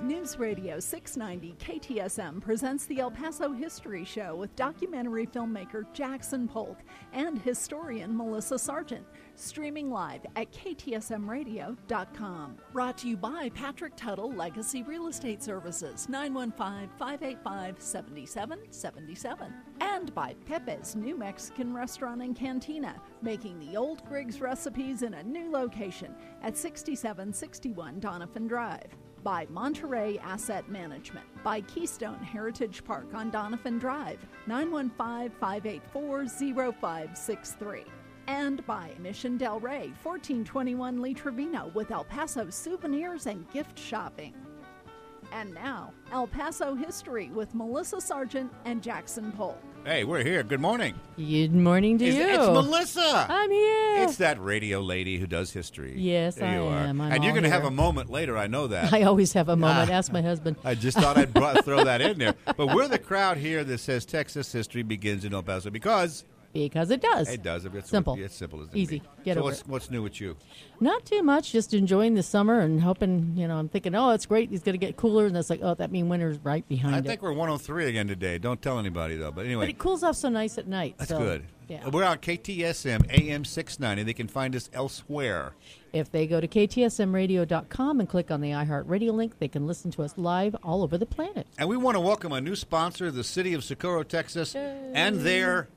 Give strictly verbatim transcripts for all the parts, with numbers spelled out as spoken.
News Radio six ninety K T S M presents the El Paso History Show with documentary filmmaker Jackson Polk and historian Melissa Sargent. Streaming live at K T S M radio dot com. Brought to you by Patrick Tuttle Legacy Real Estate Services, nine one five, five eight five, seven seven seven seven. And by Pepe's New Mexican Restaurant and Cantina, making the old Griggs recipes in a new location at sixty-seven sixty-one Donovan Drive. By Monterey Asset Management, by Keystone Heritage Park on Donovan Drive, nine one five, five eight four, zero five six three. And by Mission Del Rey, fourteen twenty-one Lee Trevino, with El Paso souvenirs and gift shopping. And now, El Paso History with Melissa Sargent and Jackson Polk. Hey, we're here. Good morning. Good morning to it's, you. It's Melissa. I'm here. It's that radio lady who does history. Yes, there I you are. am. I'm and you're going to have here. a moment later. I know that. I always have a moment. Ask my husband. I just thought I'd brought, throw that in there. But we're the crowd here that says Texas history begins in El Paso because... Because it does. It does. It's simple. It's simple as it Easy. Be. Get so over what's, it. what's new with you? Not too much. Just enjoying the summer and hoping, you know, I'm thinking, oh, it's great. It's going to get cooler. And it's like, oh, that means winter's right behind I it. think we're one oh three again today. Don't tell anybody, though. But anyway. But it cools off so nice at night. That's so, good. Yeah. We're on K T S M A M six ninety. They can find us elsewhere. If they go to K T S M radio dot com and click on the iHeartRadio link, they can listen to us live all over the planet. And we want to welcome a new sponsor, the city of Socorro, Texas, Yay. and their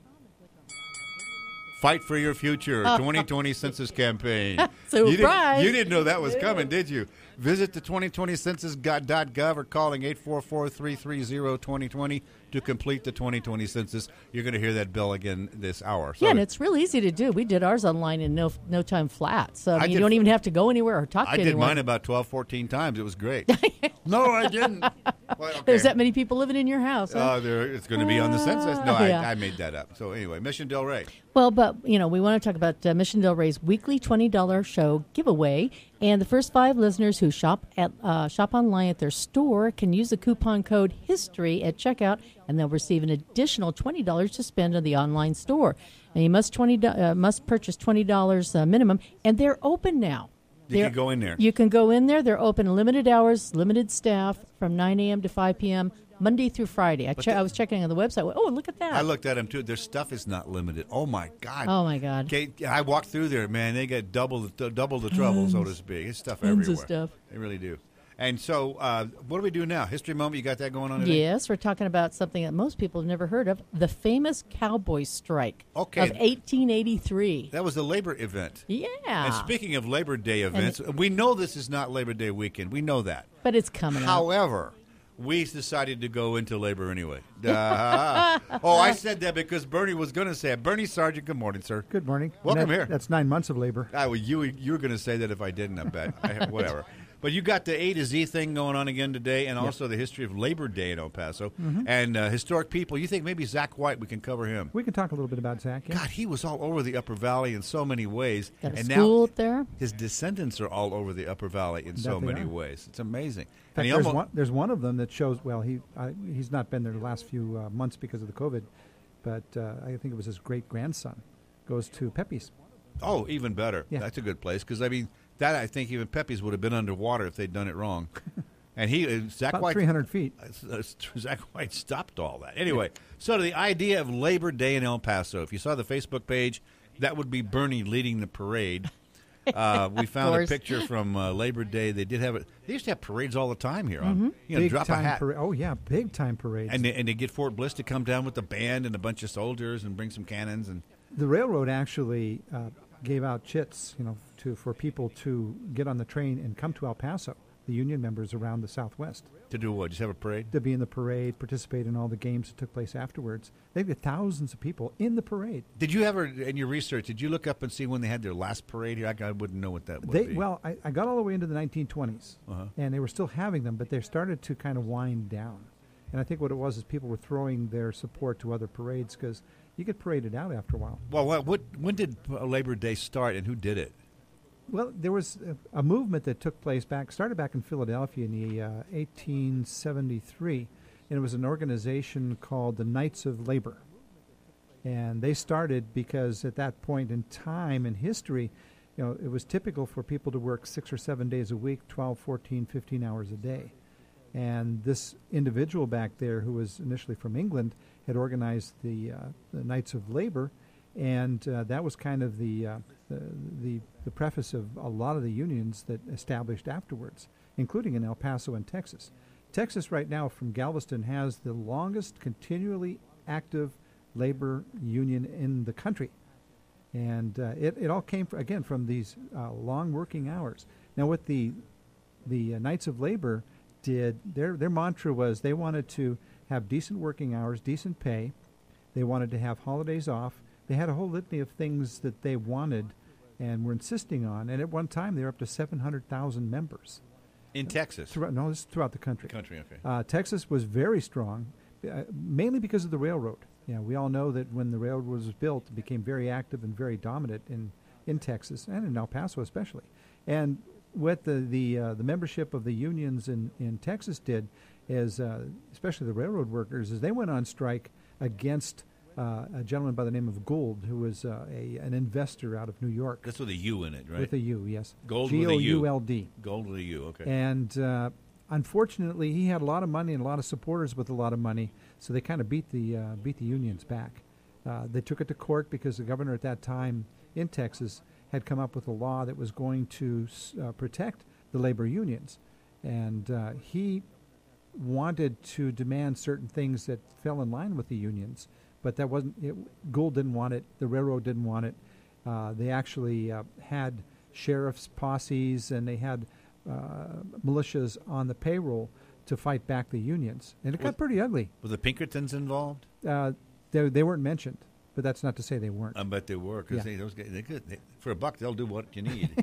Fight for Your Future twenty twenty Census Campaign. Surprise! You didn't, you didn't know that was coming, did you? Visit the twenty twenty census dot gov or calling eight four four, three three zero, two zero two zero to complete the twenty twenty census. You're going to hear that bell again this hour. So yeah, and it's real easy to do. We did ours online in no no time flat. So I mean, I you did- don't even have to go anywhere or talk I to did anyone. mine about twelve, fourteen times. It was great. No, I didn't. Well, okay. There's that many people living in your house. Huh? Uh, there, it's going to be on the census. No, Yeah. I, I made that up. So anyway, Mission Del Rey. Well, but, you know, we want to talk about uh, Mission Del Rey's weekly twenty dollars show giveaway. And the first five listeners who shop at uh, shop online at their store can use the coupon code HISTORY at checkout, and they'll receive an additional twenty dollars to spend on the online store. And you must twenty uh, must purchase twenty dollars uh, minimum, and they're open now. You They're- can go in there. You can go in there. They're open limited hours, limited staff from nine a.m. to five p.m., Monday through Friday. I, che- the- I was checking on the website. Oh, look at that. I looked at them, too. Their stuff is not limited. Oh, my God. Oh, my God. Okay, I walked through there, man. They got double the double the trouble, so to speak. It's stuff Tons of everywhere. stuff. They really do. And so, uh, what do we do now? History moment. You got that going on today? Yes, we're talking about something that most people have never heard of, the famous cowboy strike Okay. of eighteen eighty-three. That was the labor event. Yeah. And speaking of Labor Day events, we know this is not Labor Day weekend. We know that. But it's coming up. However, we decided to go into labor anyway. Uh, oh, I said that because Bernie was going to say it. Bernie Sargent, good morning, sir. Good morning. Welcome And that- here. That's nine months of labor. Ah, well, you you were going to say that if I didn't, I bet. I, whatever. But you got the A to Z thing going on again today, and also the history of Labor Day in El Paso, and uh, historic people. You think maybe Zach White, we can cover him. We can talk a little bit about Zach. Yeah? God, he was all over the Upper Valley in so many ways. Got a and school now up there. his descendants are all over the Upper Valley in so That they many are. ways. It's amazing. In fact, And he there's, almost, one, there's one of them that shows, well, he uh, he's not been there the last few uh, months because of the COVID, but uh, I think it was his great-grandson goes to Pepe's. oh, even better. Yeah. That's a good place because, I mean, that I think even Pepe's would have been underwater if they'd done it wrong. And he, uh, Zach About White, three hundred feet. Uh, uh, Zach White stopped all that. Anyway, so the idea of Labor Day in El Paso. If you saw the Facebook page, that would be Bernie leading the parade. Uh, we found a course. picture from uh, Labor Day. They did have it. They used to have parades all the time here. On, you know, Big drop a time hat, parade. Oh, yeah, big-time parades. and they, and they get Fort Bliss to come down with the band and a bunch of soldiers and bring some cannons and. the railroad actually uh, gave out chits, you know, to for people to get on the train and come to El Paso, the union members around the Southwest, To do what? Just have a parade? to be in the parade, participate in all the games that took place afterwards. They had thousands of people in the parade. Did you ever, in your research, did you look up and see when they had their last parade here? I, I wouldn't know what that would They be. well, I, I got all the way into the nineteen twenties, Uh-huh. and they were still having them, but they started to kind of wind down. And I think what it was is people were throwing their support to other parades because you get paraded out after a while. Well, what, what, when did uh, Labor Day start, and who did it? Well, there was a, a movement that took place back, started back in Philadelphia in the uh, eighteen seventy-three, and it was an organization called the Knights of Labor. And they started because at that point in time in history, you know, it was typical for people to work six or seven days a week, twelve, fourteen, fifteen hours a day. And this individual back there, who was initially from England, had organized the, uh, the Knights of Labor, and uh, that was kind of the, uh, the the the preface of a lot of the unions that established afterwards, including in El Paso and Texas. Texas right now, from Galveston, has the longest continually active labor union in the country. And uh, it, it all came, fr- again, from these uh, long working hours. Now, what the the uh, Knights of Labor did, their their mantra was they wanted to have decent working hours, decent pay. They wanted to have holidays off. They had a whole litany of things that they wanted and were insisting on. And at one time, they were up to seven hundred thousand members. In Texas? Throughout, no, this is throughout the country. Country, okay. Uh, Texas was very strong, uh, mainly because of the railroad. Yeah, we all know that when the railroad was built, it became very active and very dominant in, in Texas and in El Paso especially. And what the the, uh, the membership of the unions in, in Texas did is, uh, especially the railroad workers, is they went on strike against uh, a gentleman by the name of Gould, who was uh, a an investor out of New York. That's with a U in it, right? With a U, yes. Gold with a U. G O U L D. Gold with a U, okay. And uh, unfortunately, he had a lot of money and a lot of supporters with a lot of money, so they kind of beat the uh, beat the unions back. Uh, they took it to court because the governor at that time in Texas had come up with a law that was going to uh, protect the labor unions, and uh, he wanted to demand certain things that fell in line with the unions, but that wasn't. It, Gould didn't want it. The railroad didn't want it. Uh, they actually uh, had sheriff's posses and they had uh, militias on the payroll to fight back the unions, and it got Was- pretty ugly. Were the Pinkertons involved? Uh, they they weren't mentioned, but that's not to say they weren't. I bet they were, because Yeah. they, those guys, they could, they, for a buck, they'll do what you need.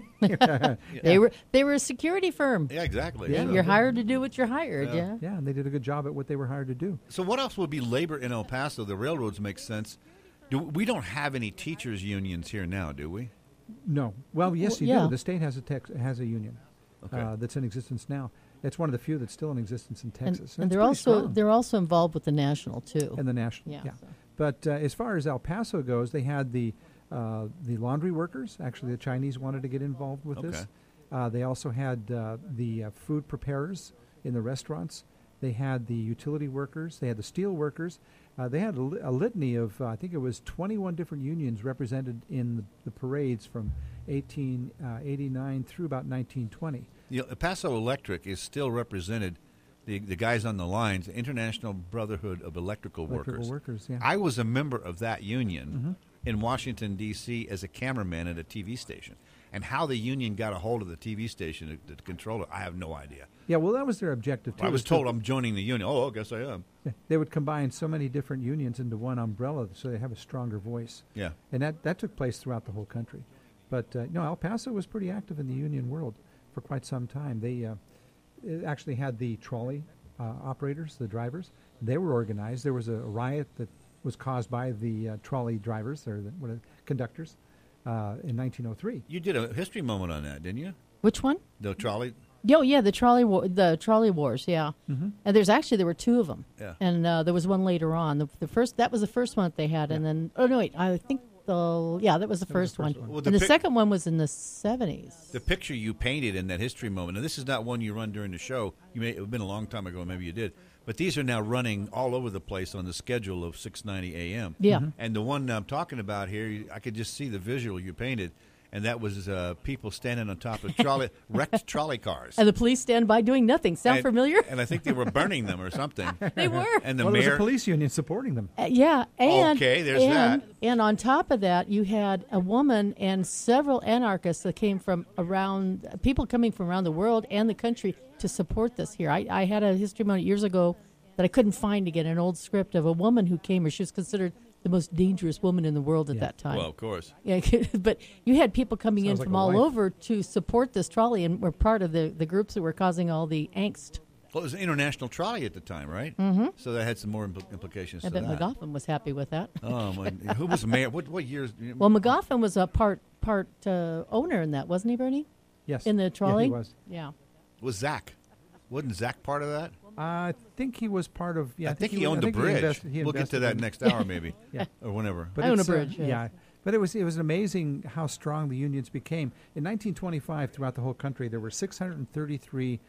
They were they were a security firm. Yeah, exactly. Yeah, So- You're hired to do what you're hired. Yeah. Yeah. Yeah, and they did a good job at what they were hired to do. So what else would be labor in El Paso? The railroads make sense. Do we don't have any teachers unions here now, do we? No, well, yes, Well, you yeah. do. The state has a tex- has a union Okay. uh, that's in existence now. It's one of the few that's still in existence in And, Texas, and it's they're pretty also strong. they're also involved with the national too. and the national. Yeah, Yeah, so. but uh, as far as El Paso goes, they had the uh, the laundry workers. Actually, the Chinese wanted to get involved with Okay. this. Uh, they also had uh, the uh, food preparers in the restaurants. They had the utility workers. They had the steel workers. Uh, they had a, li- a litany of, uh, I think it was twenty-one different unions represented in the, the parades from eighteen eighty-nine through about nineteen twenty. You know, El Paso Electric is still represented. The the guys on the lines, the International Brotherhood of Electrical, Electrical Workers. workers, yeah. I was a member of that union in Washington D C as a cameraman at a T V station, and how the union got a hold of the T V station to, to control it, I have no idea. Yeah, well, that was their objective, too. I was to- told I'm joining the union. Oh, I guess I am. They would combine so many different unions into one umbrella so they have a stronger voice. Yeah. And that, that took place throughout the whole country. But, uh, no, El Paso was pretty active in the union world for quite some time. They uh, it actually had the trolley uh, operators, the drivers. They were organized. There was a riot that was caused by the uh, trolley drivers, or the what are, conductors, uh, in nineteen oh three. You did a history moment on that, didn't you? Which one? The trolley. Oh yeah, the trolley war, the trolley wars. Yeah, Mm-hmm. and there's actually there were two of them. Yeah. And uh, there was one later on. The, the first that was the first one that they had, and then oh no wait, I think the yeah that was the That was first, the one. first one. Well, the and the pic- second one was in the seventies. The picture you painted in that history moment, and this is not one you run during the show. You may it have been a long time ago, maybe you did, but these are now running all over the place on the schedule of six ninety a.m. Yeah. Mm-hmm. And the one I'm talking about here, you- I could just see the visual you painted, and that was uh, people standing on top of trolley wrecked trolley cars. And the police stand by doing nothing. Sound And- familiar? And I think they were burning them or something. They were. And the well, there was mayor. a police union supporting them. Uh, yeah, and Okay, there's and, that. And on top of that, you had a woman and several anarchists that came from around, people coming from around the world and the country to support this here. I, I had a history moment years ago that I couldn't find again, an old script of a woman who came, or she was considered the most dangerous woman in the world at Yeah. that time. Well, of course. Yeah, but you had people coming Sounds in like from a all wife. over to support this trolley and were part of the, the groups that were causing all the angst. Well, it was an international trolley at the time, right? Mm-hmm. So that had some more impl- implications I to bet that. McGoffin was happy with that. Oh, my. Who was the mayor? What, what years? Well, McGoffin was a part part uh, owner in that, wasn't he, Bernie? Yes. In the trolley? Yeah, he was. Yeah. was Zach. Wasn't Zach part of that? I think he was part of. Yeah, I, think, he was- owned I the think he bridge. invested- he we'll get to invested that in- next hour, maybe. Yeah. Or whenever. But I own a it's, uh, bridge, yeah. yeah, but it was it was amazing how strong the unions became. In nineteen twenty-five, throughout the whole country, there were six hundred thirty-three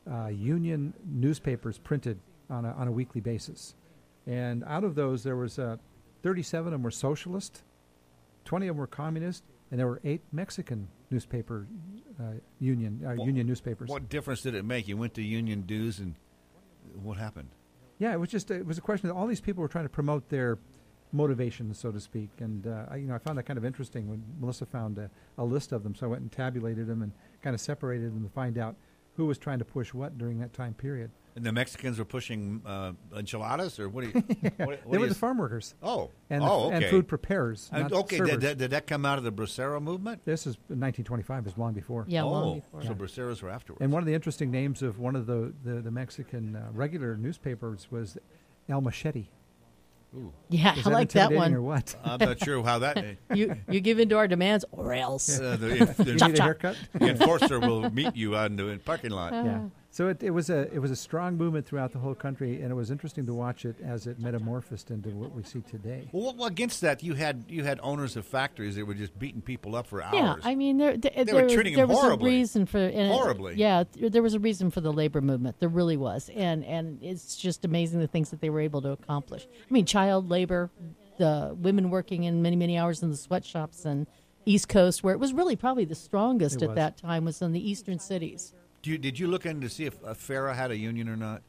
uh, union newspapers printed on a, on a weekly basis. And out of those, there was uh, thirty-seven of them were socialist, twenty of them were communist, and there were eight Mexican newspaper uh, union uh, Well, union newspapers. What difference did it make? You went to union dues, and what happened? Yeah, it was just it was a question that all these people were trying to promote their motivation, so to speak. And uh, I, you know, I found that kind of interesting when Melissa found a, a list of them. So I went and tabulated them and kind of separated them to find out who was trying to push what during that time period. And the Mexicans were pushing uh, enchiladas, or what? Do you, what, what They do were you the farm workers Oh, and, oh, the, okay. and food preparers. And, not okay, servers. did that, did that come out of the Bracero movement? This is nineteen twenty-five. It was long before. Yeah, oh, long before. so Braceros were afterwards. And one of the interesting names of one of the the, the Mexican uh, regular newspapers was El Machete. Ooh. Yeah, Is I that like that intimidating one. or what? I'm not sure how that. you you give in to our demands or else. Uh, the, You the, need a haircut? the enforcer will meet you out in the parking lot. Yeah. So it, it was a it was a strong movement throughout the whole country, and it was interesting to watch it as it metamorphosed into what we see today. Well, well, against that, you had you had owners of factories that were just beating people up for hours. Yeah, I mean, there, th- They there, were was- treating there him was horribly. a reason for and it- Horribly. Yeah, th- there was a reason for the labor movement. There really was, and and it's just amazing the things that they were able to accomplish. I mean, child labor, the women working in many many hours in the sweatshops and East Coast, where it was really probably the strongest It at was. that time, was in the eastern cities. Do you, did you look in to see if uh, FARA had a union or not?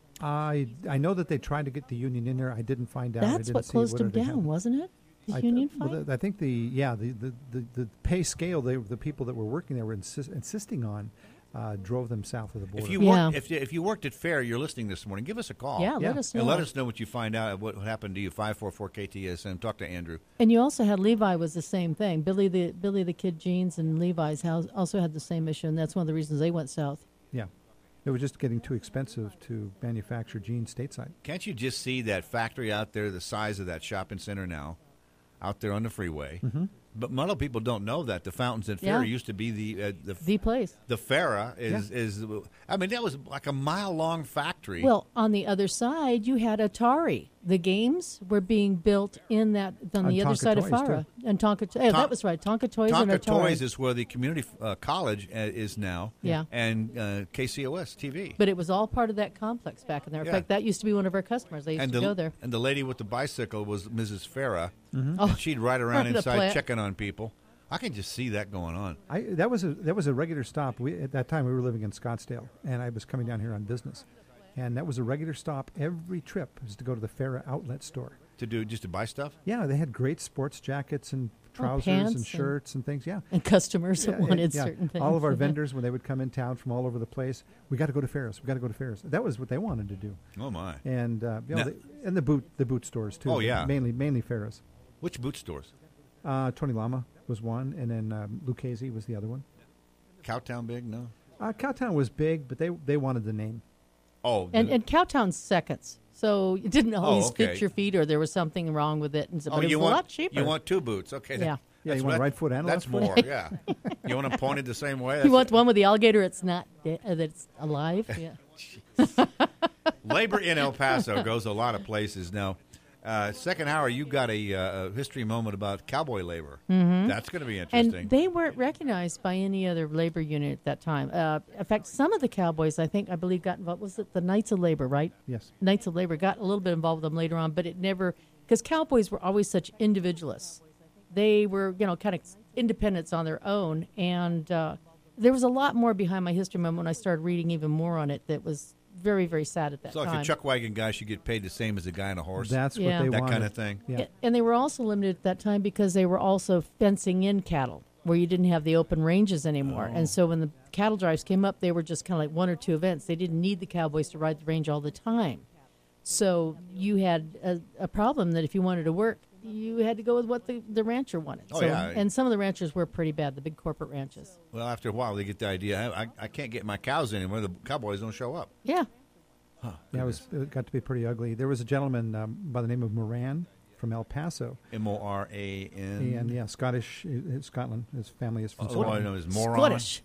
I I know that they tried to get the union in there. I didn't find out. I That's didn't what see closed whether them they down, had- wasn't it? The I, union well, fight. the- I think the yeah the, the, the, the pay scale they the people that were working there were insist, insisting on uh, drove them south of the border. If you Yeah. worked, if, you- if you worked at FARA, you're listening this morning. Give us a call. yeah, yeah. let us know. And let us know what you find out, what happened to you. five four four K T S M. Talk to Andrew. And you also had Levi was the same thing. Billy the Billy the Kid Jeans and Levi's house also had the same issue, and that's one of the reasons they went south. yeah, it was just getting too expensive to manufacture jeans stateside. Can't you just see that factory out there, the size of that shopping center now, out there on the freeway? Mm-hmm. But a lot of people don't know that the fountains at Yeah. FARA used to be the uh, the The place. the FARA is is. I mean, that was like a mile long factory. Well, on the other side, you had Atari. The games were being built in that on, On the other Tonka side of Toys, Farah. too. And Tonka, oh, Ton- that was right. Tonka Toys and Tonka Atari. Toys is where the community uh, college uh, is now. Yeah. And uh, K C O S T V. But it was all part of that complex back in there. In Yeah. fact, that used to be one of our customers. They used and to the, go there. And the lady with the bicycle was Missus Farah. Oh, And she'd ride around the inside plant. checking on people. I can just see that going on. I that was a that was a regular stop. We at that time we were living in Scottsdale, and I was coming down here on business, and that was a regular stop every trip was to go to the FARA outlet store. To do just to buy stuff. Yeah, they had great sports jackets and trousers pants and and- shirts and, things. Yeah, and customers that Yeah, wanted yeah. certain things. All of our vendors when they would come in town from all over the place, we got to go to Ferris. We got to go to Ferris. That was what they wanted to do, Oh my! and uh, you know, Now- the, and the boot the boot stores too. Oh, yeah. mainly mainly Ferris. Which boot stores? Uh, Tony Lama was one, and then um, Lucchese was the other one. Cowtown big? No. Uh, Cowtown was big, but they they wanted the name. Oh, and, the- and Cowtown's seconds. So it didn't always okay. fit your feet or there was something wrong with it. And so, oh, but it you was want a lot cheaper. you want two boots? Okay. Yeah. Yeah, that's you want what- right foot and That's left more. foot? Yeah. You want them pointed the same way? You That's- want one with the alligator it's not de- uh, that's alive? Yeah. Labor in El Paso goes a lot of places now. Uh, second hour, you got a, uh, a history moment about cowboy labor. Mm-hmm. That's going to be interesting. And they weren't recognized by any other labor unit at that time. Uh, in fact, some of the cowboys, I think, I believe, got involved. Was it the Knights of Labor, right? Yes. Knights of Labor got a little bit involved with them later on, but it never, because cowboys were always such individualists. They were, you know, kind of independents on their own. And uh, there was a lot more behind my history moment when I started reading even more on it that was very, very sad at that so, like time. a chuck wagon guy should get paid the same as a guy on a horse. That's Yeah. what they that wanted. kind of thing. Yeah. A- And they were also limited at that time because they were also fencing in cattle where you didn't have the open ranges anymore. Oh. And so when the cattle drives came up, they were just kind of like one or two events. They didn't need the cowboys to ride the range all the time. So you had a, a problem that if you wanted to work, you had to go with what the, the rancher wanted. Oh, so, yeah. And some of the ranchers were pretty bad, the big corporate ranches. Well, after a while, they get the idea. I, I, I can't get my cows anymore. The cowboys don't show up. Yeah. Huh, Yeah, it, was, it got to be pretty ugly. There was a gentleman um, by the name of Moran from El Paso, M O R A N. and yeah, Scottish, uh, Scotland. His family is from Oh, all I Scotland. know is moron. Scottish.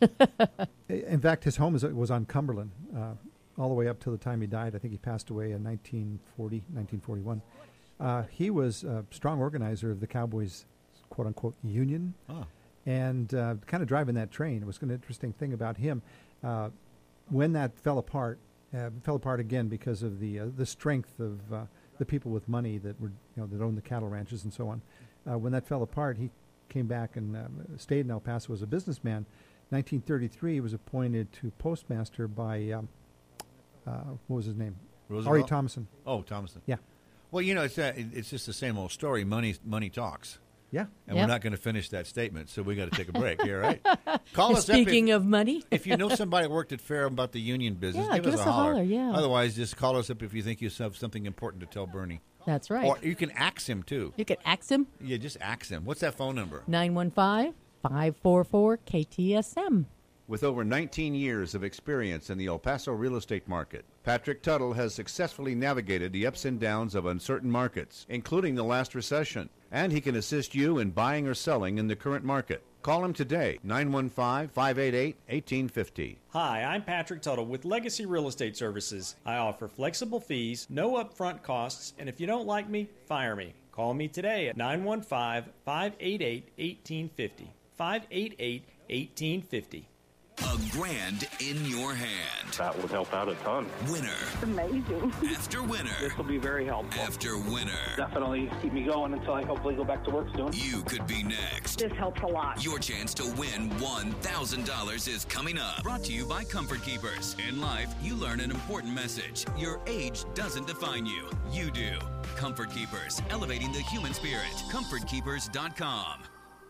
In fact, his home is, was on Cumberland uh, all the way up till the time he died. I think he passed away in nineteen forty, nineteen forty-one. Uh, he was a strong organizer of the Cowboys, quote-unquote, union, Oh. and uh, kind of driving that train. It was an interesting thing about him. Uh, when that fell apart, uh, it fell apart again because of the uh, the strength of uh, the people with money that were you know that owned the cattle ranches and so on. Uh, when that fell apart, he came back and uh, stayed in El Paso as a businessman. nineteen thirty-three, he was appointed to postmaster by um, uh, what was his name? Roosevelt? R E Thomason. Oh, Thomason. Yeah. Well, you know, it's uh, it's just the same old story. Money money talks. Yeah. And Yep. we're not going to finish that statement, so we got to take a break here, right? Call us Speaking up if, of money, if you know somebody who worked at Fair about the union business. Yeah, give, give us us a a holler. holler, yeah. Otherwise, just call us up if you think you have something important to tell Bernie. that's right. Or you can ax him too. You can ask him Yeah, just ax him. What's that phone number? nine one five, five four four, K T S M. With over nineteen years of experience in the El Paso real estate market, Patrick Tuttle has successfully navigated the ups and downs of uncertain markets, including the last recession, and he can assist you in buying or selling in the current market. Call him today, nine one five, five eight eight, one eight five zero. Hi, I'm Patrick Tuttle with Legacy Real Estate Services. I offer flexible fees, no upfront costs, and if you don't like me, fire me. Call me today at nine one five, five eight eight, one eight five zero. five eight eight, one eight five zero. A grand in your hand. That would help out a ton. Winner Amazing. after winner This will be very helpful. after winner. Definitely keep me going until I hopefully go back to work soon. You could be next. This helps a lot. Your chance to win one thousand dollars is coming up. Brought to you by Comfort Keepers. In life, you learn an important message. Your age doesn't define you. You do. Comfort Keepers, elevating the human spirit. comfort keepers dot com.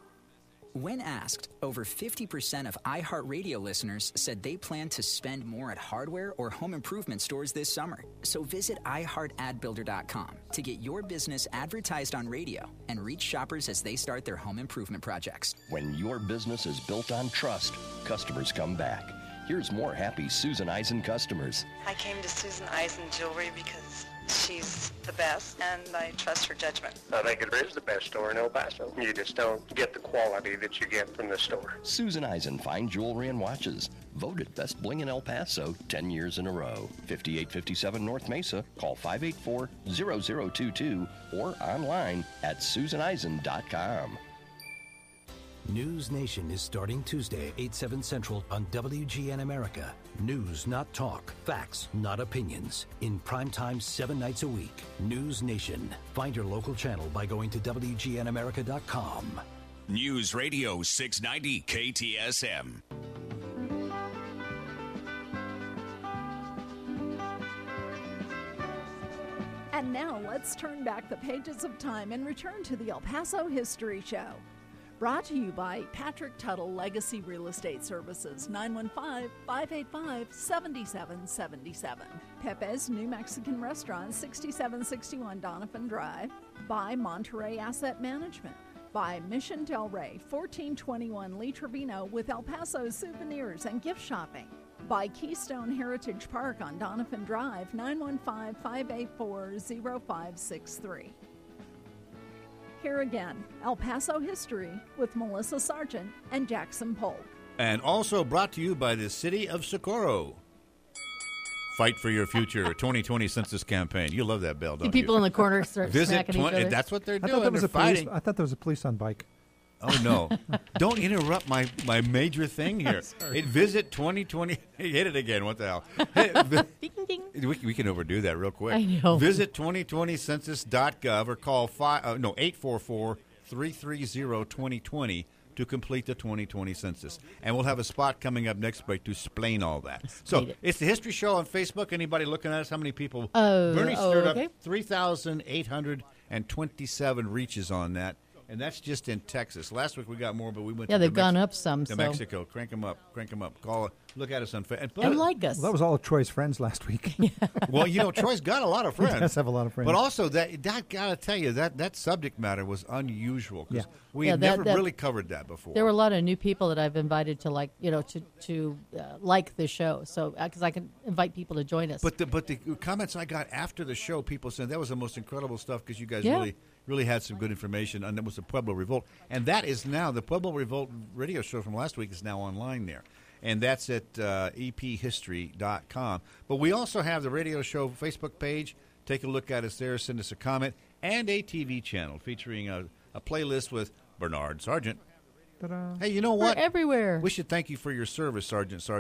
When asked, over fifty percent of iHeartRadio listeners said they plan to spend more at hardware or home improvement stores this summer. So visit i heart ad builder dot com to get your business advertised on radio and reach shoppers as they start their home improvement projects. When your business is built on trust, customers come back. Here's more happy Susan Eisen customers. I came to Susan Eisen Jewelry because she's the best, and I trust her judgment. I think it is the best store in El Paso. You just don't get the quality that you get from the store. Susan Eisen Fine Jewelry and Watches. Voted Best Bling in El Paso ten years in a row. fifty-eight fifty-seven North Mesa. Call five eight four, zero zero two two or online at susan eisen dot com. News Nation is starting Tuesday, eight, seven Central on W G N America. News, not talk. Facts, not opinions. In primetime seven nights a week. News Nation. Find your local channel by going to W G N America dot com. News Radio six ninety K T S M. And now let's turn back the pages of time and return to the El Paso History Show. Brought to you by Patrick Tuttle Legacy Real Estate Services, nine one five, five eight five, seven seven seven seven. Pepe's New Mexican Restaurant, sixty-seven sixty-one Donovan Drive. By Monterey Asset Management. By Mission Del Rey, fourteen twenty-one Lee Trevino with El Paso souvenirs and gift shopping. By Keystone Heritage Park on Donovan Drive, nine one five, five eight four, zero five six three. Here again, El Paso History with Melissa Sargent and Jackson Polk. And also brought to you by the City of Socorro. Fight for your future twenty twenty census campaign. You love that bell, don't you? People in the corner start Visit smacking each twenty other. That's what they're I doing. thought that was They're a police. fighting. I thought there was a police on bike. Oh, no. Don't interrupt my, my major thing here. It, visit twenty twenty. Hit it again. What the hell? Hey, vi- Ding, ding. we, we can overdo that real quick. I know. Visit twenty twenty census dot gov or call five, uh, no, eight four four, three three zero, two zero two zero to complete the twenty twenty census. And we'll have a spot coming up next break to explain all that. So it. it's the History Show on Facebook. Anybody looking at us? How many people? Oh, Bernie oh, stirred okay. up three thousand eight hundred twenty-seven reaches on that. And that's just in Texas. Last week we got more, but we went Yeah, to they've New gone Mex- up some, To so- Mexico. Crank them up. Crank them up. Call it. Look at us on Facebook. And like us. Well, that was all of Troy's friends last week. Well, you know, Troy's got a lot of He friends. does have a lot of friends. But also, that that got to tell you, that, that subject matter was unusual. Because Yeah. we Yeah, had that- never that- really covered that before. There were a lot of new people that I've invited to like, you know, to to uh, like the show. So because I can invite people to join us. But the but the comments I got after the show, people saying that was the most incredible stuff because you guys Yeah. really really had some good information, and it was the Pueblo Revolt, and that is now the Pueblo Revolt radio show from last week is now online there, and that's at uh, e p history dot com. But we also have the radio show Facebook page. Take a look at us there. Send us a comment and a T V channel featuring a, a playlist with Bernard Sargent. Ta-da. Hey, you know We're what? everywhere. We should thank you for your service, Sergeant Sargent.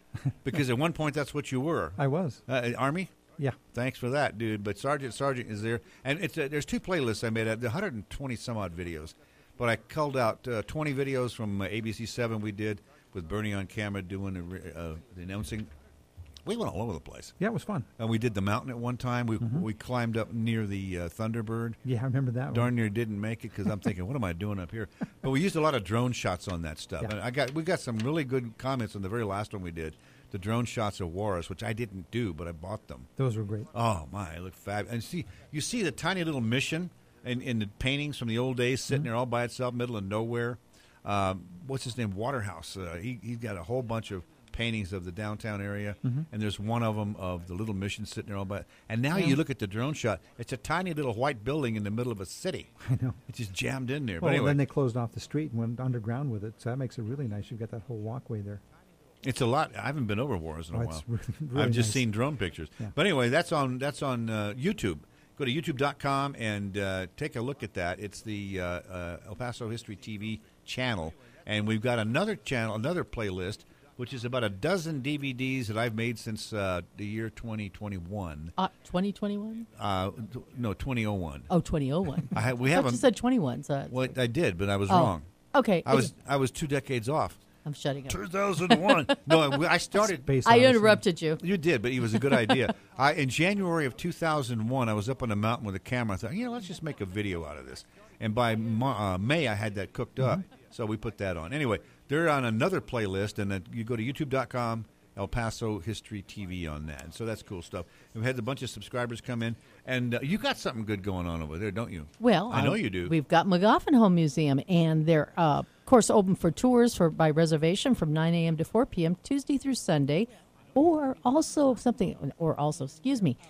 because at one point that's what you were. I was. Uh, Army? Yeah. Thanks for that, dude. But Sergeant Sergeant is there. And it's uh, there's two playlists I made, uh, one hundred twenty some odd videos. But I culled out uh, twenty videos from uh, A B C seven we did with Bernie on camera doing the, uh, the announcing. We went all over the place. Yeah, it was fun. And we did the mountain at one time. We Mhm. we climbed up near the uh, Thunderbird. Yeah, I remember that one. Darn near didn't make it because I'm thinking, what am I doing up here? But we used a lot of drone shots on that stuff. Yeah. And I got we got some really good comments on the very last one we did, the drone shots of Juarez, which I didn't do, but I bought them. Those were great. Oh my, it looked fabulous. And see, you see the tiny little mission in, in the paintings from the old days, sitting Mm-hmm. there all by itself, middle of nowhere. Um, what's his name? Waterhouse. Uh, he he's got a whole bunch of paintings of the downtown area, Mhm. and there's one of them of the little mission sitting there all by. And now Yeah. you look at the drone shot; it's a tiny little white building in the middle of a city. I know. It's just jammed in there. Well, but anyway, then they closed off the street and went underground with it, so that makes it really nice. You've got that whole walkway there. it's a lot. I haven't been over Juarez in a Oh, while. it's really- really I've just nice. seen drone pictures. Yeah. But anyway, that's on that's on uh, YouTube. Go to youtube dot com and uh, take a look at that. It's the uh, uh, El Paso History T V channel, and we've got another channel, another playlist, which is about a dozen D V Ds that I've made since uh, the year twenty twenty-one. Uh, twenty twenty-one? Uh, t- no, twenty oh one. Oh, twenty oh one. I ha- we I have thought a- you said twenty-one. So Well, I did, but I was Oh, wrong. okay. I was I was two decades off. I'm shutting up. two thousand one. No, I I started. I interrupted you. You did, but it was a good idea. I, in January of two thousand one, I was up on a mountain with a camera. I thought, you know, let's just make a video out of this. And by Ma- uh, May, I had that cooked up, so we put that on. Anyway, they're on another playlist, and then you go to youtube dot com, El Paso History T V on that. And so that's cool stuff. We've had a bunch of subscribers come in, and uh, you got something good going on over there, don't you? Well, I know uh, you do. We've got McGoffin Home Museum, and they're, uh, of course, open for tours for by reservation from nine a.m. to four p.m. Tuesday through Sunday, or also something, or also, excuse me,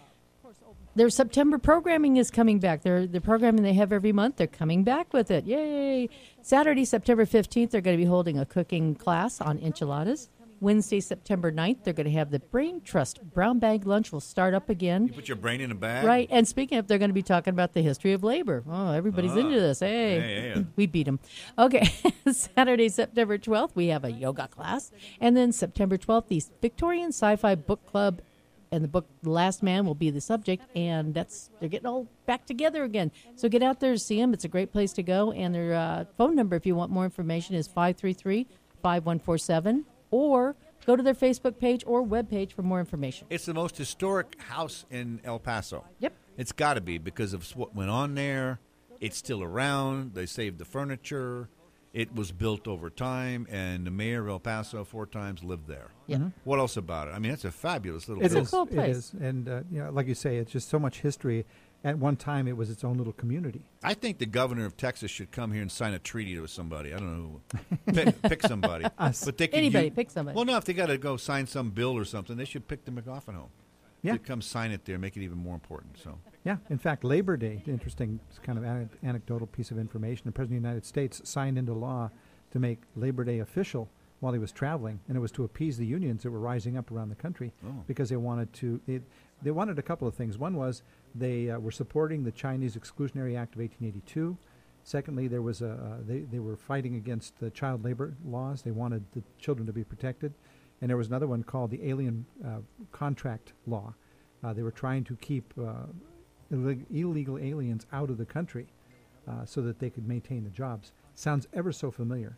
their September programming is coming back. Their the programming they have every month, they're coming back with it. Yay! Saturday, September fifteenth, they're going to be holding a cooking class on enchiladas. Wednesday, September ninth, they're going to have the Brain Trust Brown Bag Lunch will start up again. You put your brain in a bag? Right, and speaking of, they're going to be talking about the history of labor. Oh, everybody's Ah. into this. Hey, Hey, yeah. we beat them. Okay, Saturday, September twelfth, we have a yoga class. And then September twelfth, the Victorian Sci-Fi Book Club and the book The Last Man will be the subject. And that's they're getting all back together again. So get out there to see them. It's a great place to go. And their uh, phone number, if you want more information, is five three three, five one four seven. Or go to their Facebook page or webpage for more information. It's the most historic house in El Paso. Yep. It's got to be because of what went on there. It's still around. They saved the furniture. It was built over time, and the mayor of El Paso four times lived there. Yeah. Mhm. What else about it? I mean, it's a fabulous little It place. is. It is, and uh, you know, like you say, it's just so much history. At one time, it was its own little community. I think the governor of Texas should come here and sign a treaty with somebody. I don't know who. pick, pick somebody. Us. But they could Anybody, u- pick somebody. Well, no, if they got to go sign some bill or something, they should pick the McGoffin home. Yeah. They'd come sign it there, make it even more important. So. Yeah, in fact, Labor Day, interesting kind of an- anecdotal piece of information. The President of the United States signed into law to make Labor Day official while he was traveling, and it was to appease the unions that were rising up around the country Oh. because they wanted to. They, they wanted a couple of things. One was they uh, were supporting the Chinese Exclusionary Act of eighteen eighty-two. Secondly, there was a uh, they they were fighting against the child labor laws. They wanted the children to be protected, and there was another one called the Alien uh, Contract Law. Uh, they were trying to keep uh, illeg- illegal aliens out of the country uh, so that they could maintain the jobs. Sounds ever so familiar.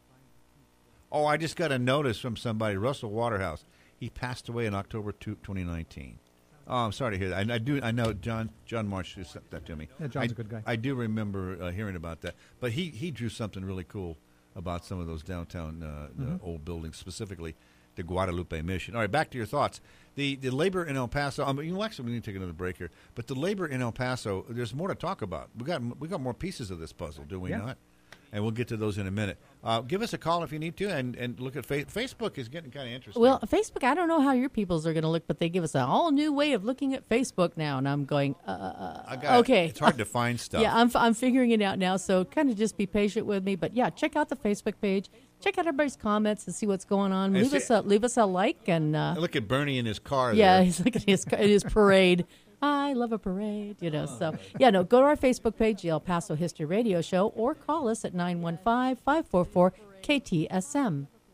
Oh, I just got a notice from somebody, Russell Waterhouse. He passed away in October two, twenty nineteen. Oh, I'm sorry to hear that. I, I do. I know John John March just sent that to me. Yeah, John's I, a good guy. I do remember uh, hearing about that. But he, he drew something really cool about some of those downtown uh, Mhm. uh, old buildings, specifically the Guadalupe Mission. All right, back to your thoughts. The the labor in El Paso. Um, you know, actually, we need to take another break here. But the labor in El Paso, there's more to talk about. We got we got more pieces of this puzzle, do we Yeah. not? And we'll get to those in a minute. Uh, give us a call if you need to, and, and look at fa- Facebook is getting kind of interesting. Well, Facebook, I don't know how your peoples are going to look, but they give us a whole new way of looking at Facebook now, and I'm going, uh, I got okay. It's hard to find stuff. Yeah, I'm, f- I'm figuring it out now, so kind of just be patient with me. But yeah, check out the Facebook page. Check out everybody's comments and see what's going on. And Leave see- us a leave us a like and uh, Look at Bernie in his car. yeah, there. he's looking at his at his parade. I love a parade, you know. So yeah, no, go to our Facebook page, the El Paso History Radio Show, or call us at nine one five, five four four, K T S M.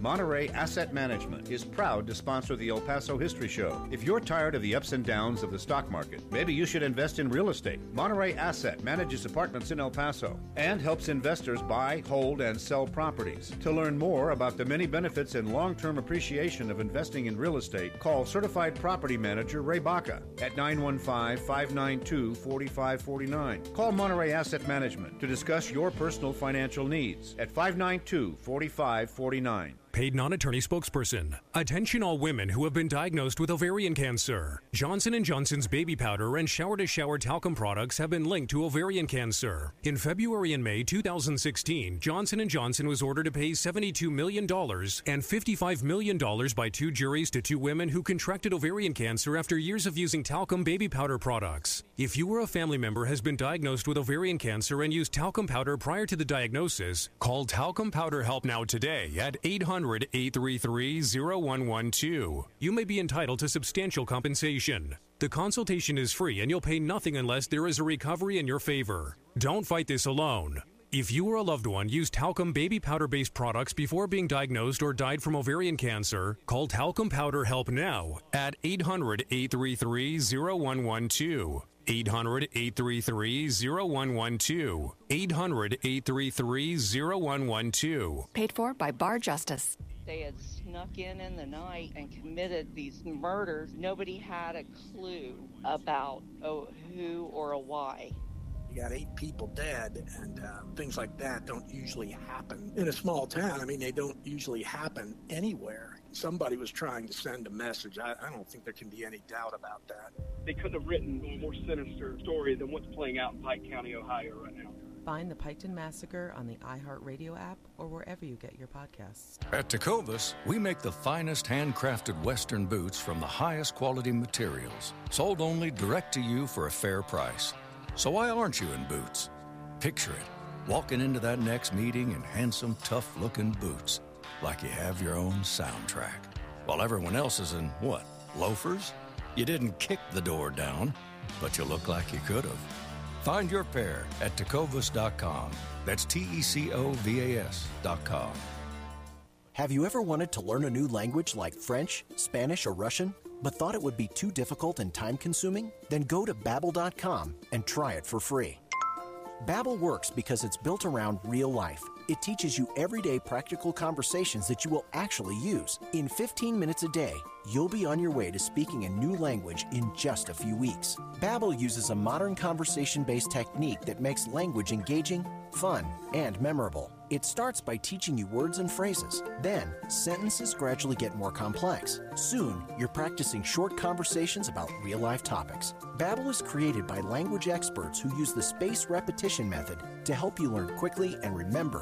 Monterey Asset Management is proud to sponsor the El Paso History Show. If you're tired of the ups and downs of the stock market, maybe you should invest in real estate. Monterey Asset manages apartments in El Paso and helps investors buy, hold, and sell properties. To learn more about the many benefits and long-term appreciation of investing in real estate, call Certified Property Manager Ray Baca at nine one five, five nine two, four five four nine. Call Monterey Asset Management to discuss your personal financial needs at five nine two, four five four nine. Paid non-attorney spokesperson. Attention all women who have been diagnosed with ovarian cancer. Johnson and Johnson's baby powder and shower-to-shower talcum products have been linked to ovarian cancer. In February and May two thousand sixteen, Johnson and Johnson was ordered to pay seventy-two million dollars and fifty-five million dollars by two juries to two women who contracted ovarian cancer after years of using talcum baby powder products. If you or a family member has been diagnosed with ovarian cancer and used talcum powder prior to the diagnosis, call Talcum Powder Help Now today at eight hundred, eight three three, zero one one two. You may be entitled to substantial compensation. The consultation is free and you'll pay nothing unless there is a recovery in your favor. Don't fight this alone. If you or a loved one used talcum baby powder-based products before being diagnosed or died from ovarian cancer, call Talcum Powder Help Now at eight hundred, eight three three, zero one one two. eight hundred, eight three three, zero one one two. eight hundred, eight three three, zero one one two. Paid for by Bar Justice. They had snuck in in the night and committed these murders. Nobody had a clue about a who or a why. You got eight people dead, and uh, things like that don't usually happen in a small town. I mean, they don't usually happen anywhere. Somebody was trying to send a message. I, I don't think there can be any doubt about that. They couldn't have written a more sinister story than what's playing out in Pike County, Ohio right now. Find the Piketon Massacre on the iHeartRadio app or wherever you get your podcasts. At Tecovas, we make the finest handcrafted Western boots from the highest quality materials, sold only direct to you for a fair price. So why aren't you in boots? Picture it, walking into that next meeting in handsome, tough-looking boots, like you have your own soundtrack, while everyone else is in, what, loafers? You didn't kick the door down, but you look like you could have. Find your pair at tecovas dot com. That's T E C O V A S dot com. Have you ever wanted to learn a new language like French, Spanish, or Russian, but thought it would be too difficult and time-consuming? Then go to babbel dot com and try it for free. Babbel works because it's built around real life. It teaches you everyday practical conversations that you will actually use. In fifteen minutes a day, you'll be on your way to speaking a new language in just a few weeks. Babbel uses a modern conversation-based technique that makes language engaging, fun, and memorable. It starts by teaching you words and phrases. Then, sentences gradually get more complex. Soon, you're practicing short conversations about real-life topics. Babbel is created by language experts who use the spaced repetition method to help you learn quickly and remember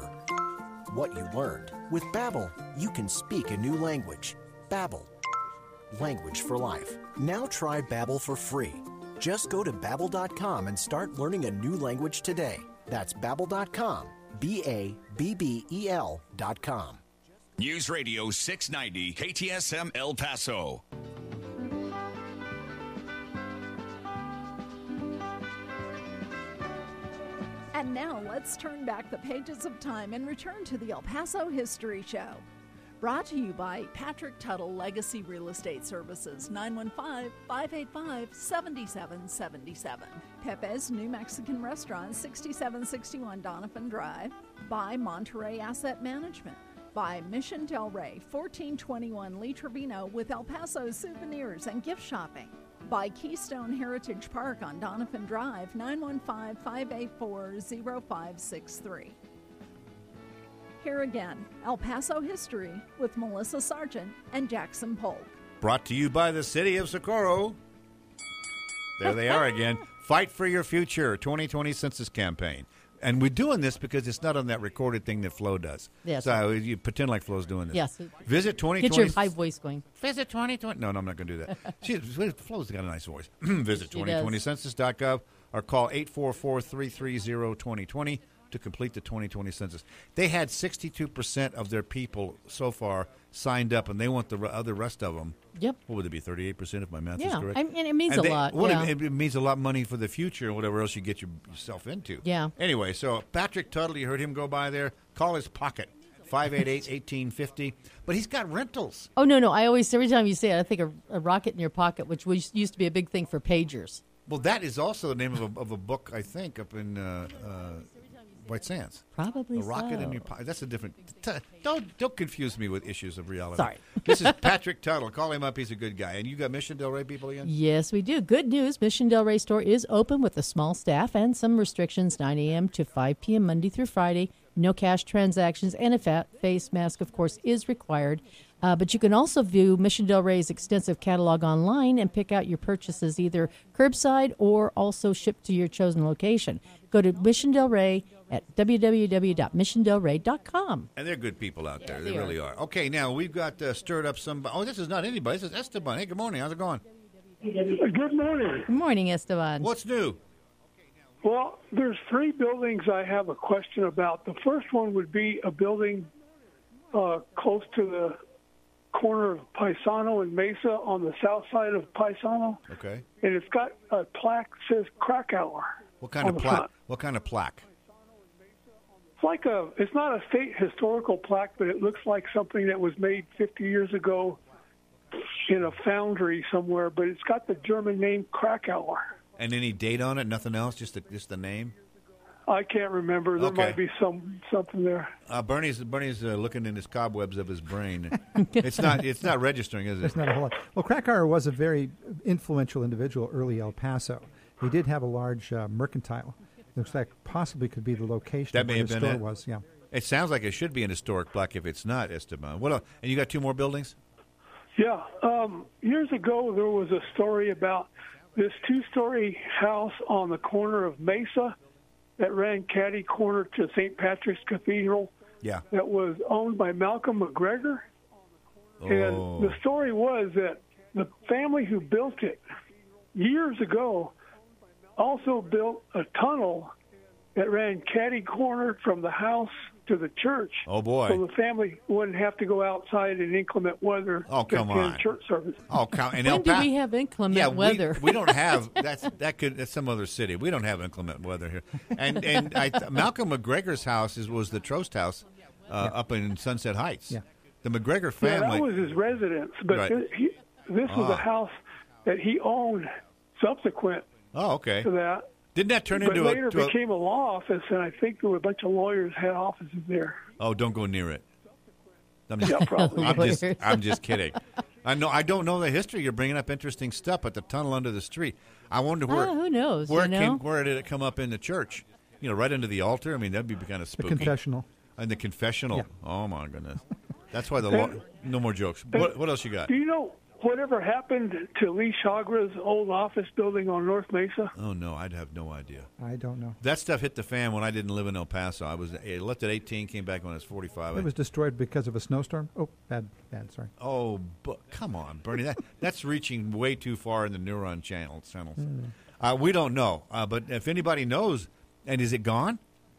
what you learned. With Babbel, you can speak a new language. Babbel, language for life. Now try Babbel for free. Just go to babbel dot com and start learning a new language today. That's babbel dot com. B A B B E L dot com. News Radio six ninety, K T S M El Paso. And now let's turn back the pages of time and return to the El Paso History Show. Brought to you by Patrick Tuttle Legacy Real Estate Services, nine one five, five eight five, seven seven seven seven. Pepe's New Mexican Restaurant, sixty-seven sixty-one Donovan Drive. By Monterey Asset Management. By Mission Del Rey, fourteen twenty-one Lee Trevino with El Paso souvenirs and gift shopping. By Keystone Heritage Park on Donovan Drive, nine one five, five eight four, zero five six three. Here again, El Paso History with Melissa Sargent and Jackson Polk. Brought to you by the City of Socorro. There they are again. Fight for Your Future twenty twenty Census Campaign. And we're doing this because it's not on that recorded thing that Flo does. Yes. So you pretend like Flo's doing this. Yes. Visit twenty twenty. Get your high voice going. Visit twenty twenty. No, no, I'm not going to do that. She, Flo's got a nice voice. Visit twenty twenty census dot gov or call eight four four, three three zero, two zero two zero to complete the twenty twenty census. They had sixty-two percent of their people so far signed up, and they want the other rest of them. Yep. What would it be, thirty-eight percent if my math yeah, is correct? I mean, it means and a they, lot. Well, yeah. it, it means a lot of money for the future and whatever else you get your, yourself into. Yeah. Anyway, so Patrick Tuttle, you heard him go by there. Call his pocket, five eight eight, one eight five zero. But he's got rentals. Oh, no, no. I always, every time you say it, I think of a rocket in your pocket, which was, used to be a big thing for pagers. Well, that is also the name of a, of a book, I think, up in uh, uh, White Sands. Probably A rocket so. in your pocket. That's a different... T- don't don't confuse me with issues of reality. Sorry. This is Patrick Tuttle. Call him up. He's a good guy. And you got Mission Del Rey people again? Yes, we do. Good news. Mission Del Rey store is open with a small staff and some restrictions, nine a.m. to five p.m. Monday through Friday. No cash transactions, and a fat face mask, of course, is required. Uh, but you can also view Mission Del Rey's extensive catalog online and pick out your purchases either curbside or also shipped to your chosen location. Go to Mission Del Rey at w w w dot mission del rey dot com. And they're good people out there. Yeah, they, they really are. Okay, now we've got uh, stirred up some... Oh, this is not anybody. This is Esteban. Hey, good morning. How's it going? Good morning. Good morning, Esteban. What's new? Well, there's three buildings I have a question about. The first one would be a building uh, close to the corner of Paisano and Mesa on the south side of Paisano. Okay. And it's got a plaque that says crack hour. What kind on of the plaque? front. What kind of plaque? It's like a, it's not a state historical plaque, but it looks like something that was made fifty years ago in a foundry somewhere, but it's got the German name Krakauer. And any date on it? Nothing else? Just the, just the name? I can't remember. There Okay. might be some something there. Uh, Bernie's Bernie's uh, looking in his cobwebs of his brain. it's not it's not registering, is it? There's not a whole lot. Well, Krakauer was a very influential individual early El Paso. He did have a large uh, mercantile. Looks like possibly could be the location That of may where have the been store it. was. Yeah. It sounds like it should be an historic plaque if it's not, Esteban. What else? And you got two more buildings? Yeah. Um, years ago, there was a story about this two-story house on the corner of Mesa that ran catty corner to Saint Patrick's Cathedral Yeah. that was owned by Malcolm McGregor. Oh. And the story was that the family who built it years ago also built a tunnel that ran catty corner from the house to the church. Oh, boy. So the family wouldn't have to go outside in inclement weather Oh, come to attend on. church service. Oh, come and When El do Pa- we have inclement yeah, weather? We, we don't have that's that could that's some other city. We don't have inclement weather here. And and I, Malcolm McGregor's house is was the Trost house uh, up in Sunset Heights. Yeah. The McGregor Yeah, family. that was his residence, but Right. this, he, this was Ah. a house that he owned subsequent oh, okay. to that. Didn't that turn but into later a, to a became a law office, and I think there were a bunch of lawyers had offices there. Oh, don't go near it. I'm Yeah, just, probably. I'm just, Lawyers. I'm just kidding. I know I don't know the history. You're bringing up interesting stuff, but the tunnel under the street. I wonder where. Ah, who knows, Where you it know? came? Where did it come up in the church? You know, right under the altar. I mean, that'd be kind of The spooky. confessional. And the confessional. Yeah. Oh my goodness. That's why the law. No more jokes. What, what else you got? Do you know whatever happened to Lee Chagra's old office building on North Mesa? Oh no, I'd have no idea. I don't know. That stuff hit the fan when I didn't live in El Paso. I was I left at eighteen, came back when I was forty-five. It was destroyed because of a snowstorm. Oh, bad, bad. Sorry. Oh, but come on, Bernie. That that's reaching way too far in the neuron channel channels. Mm. Uh, we don't know, uh, but if anybody knows, and is it gone?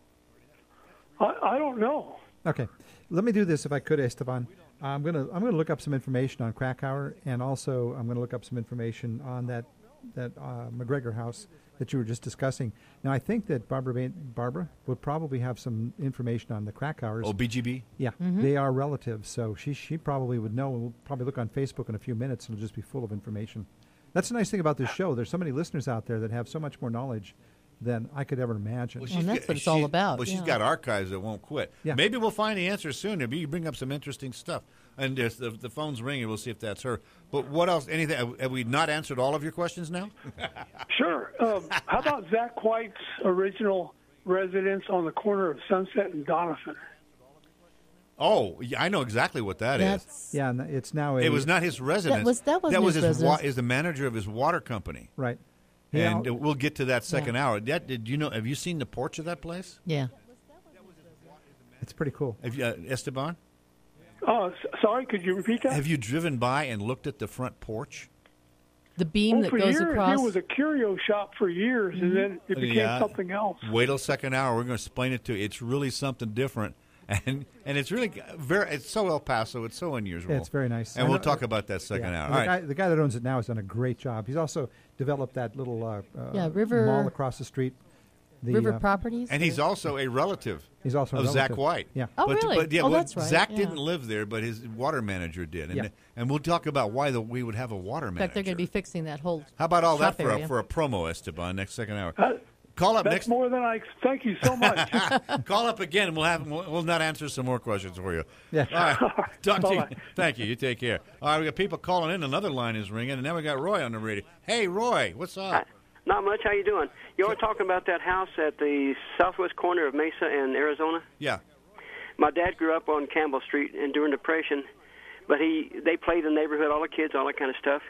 I, I don't know. Okay, let me do this if I could, Esteban. I'm gonna I'm gonna look up some information on Krakauer, and also I'm gonna look up some information on that that uh, McGregor house that you were just discussing. Now I think that Barbara Ba- Barbara would probably have some information on the Krakauers. Oh, B G B. Yeah, Mhm. they are relatives, so she she probably would know. We'll probably look on Facebook in a few minutes, and it'll just be full of information. That's the nice thing about this show. There's so many listeners out there that have so much more knowledge than I could ever imagine. Well, And that's got- what it's all she- about, Well, she's yeah. got archives that won't quit. Yeah. Maybe we'll find the answers soon. If you bring up some interesting stuff, and if the, the phone's ringing, we'll see if that's her. But what else? Anything? Have, have we not answered all of your questions now? Sure. Um, how about Zach White's original residence on the corner of Sunset and Donovan? Oh, yeah, I know exactly what that is. That's Yeah, and it's now a, It was not his residence. was- that wasn't was his his wa- residence. is the manager of his water company. right. And Yeah, uh, we'll get to that second Yeah. hour. That, did you know? Have you seen the porch of that place? yeah. it's pretty cool. Have you, uh, Esteban? Oh, s- sorry, could you repeat that? Have you driven by and looked at the front porch? The beam Well, that for goes years, across. there was a curio shop for years, and then it became Yeah. something else. Wait till second hour. We're going to explain it to you. It's really something different, and and it's really very. It's so El Paso. It's so unusual. Yeah, it's very nice. And I we'll know- talk about that second Yeah. hour. And All the, right. guy, the guy that owns it now has done a great job. He's also developed that little uh, uh, Yeah, river- mall across the street. The, River uh, Properties? And he's also a relative. He's also a of relative. Zach White. Yeah. Oh, but, really? But, yeah, Oh, well, that's right, Zach yeah. didn't live there, but his water manager did. And, Yeah. and we'll talk about why the, we would have a water In manager. fact, they're going to be fixing that whole How about all shop that for a, area. for a promo, Esteban, next second hour? Uh, Call up That's next. more than I. Thank you so much. Call up again, and we'll have we'll, we'll not answer some more questions for you. Yeah. All right. Talk to you. Bye-bye. Thank you. You take care. All right, we got people calling in. Another line is ringing, and now we got Roy on the radio. Hey, Roy, what's up? Not much. How you doing? You were talking about that house at the southwest corner of Mesa in Arizona. Yeah. My dad grew up on Campbell Street, and during Depression, but he they played in the neighborhood, all the kids, all that kind of stuff,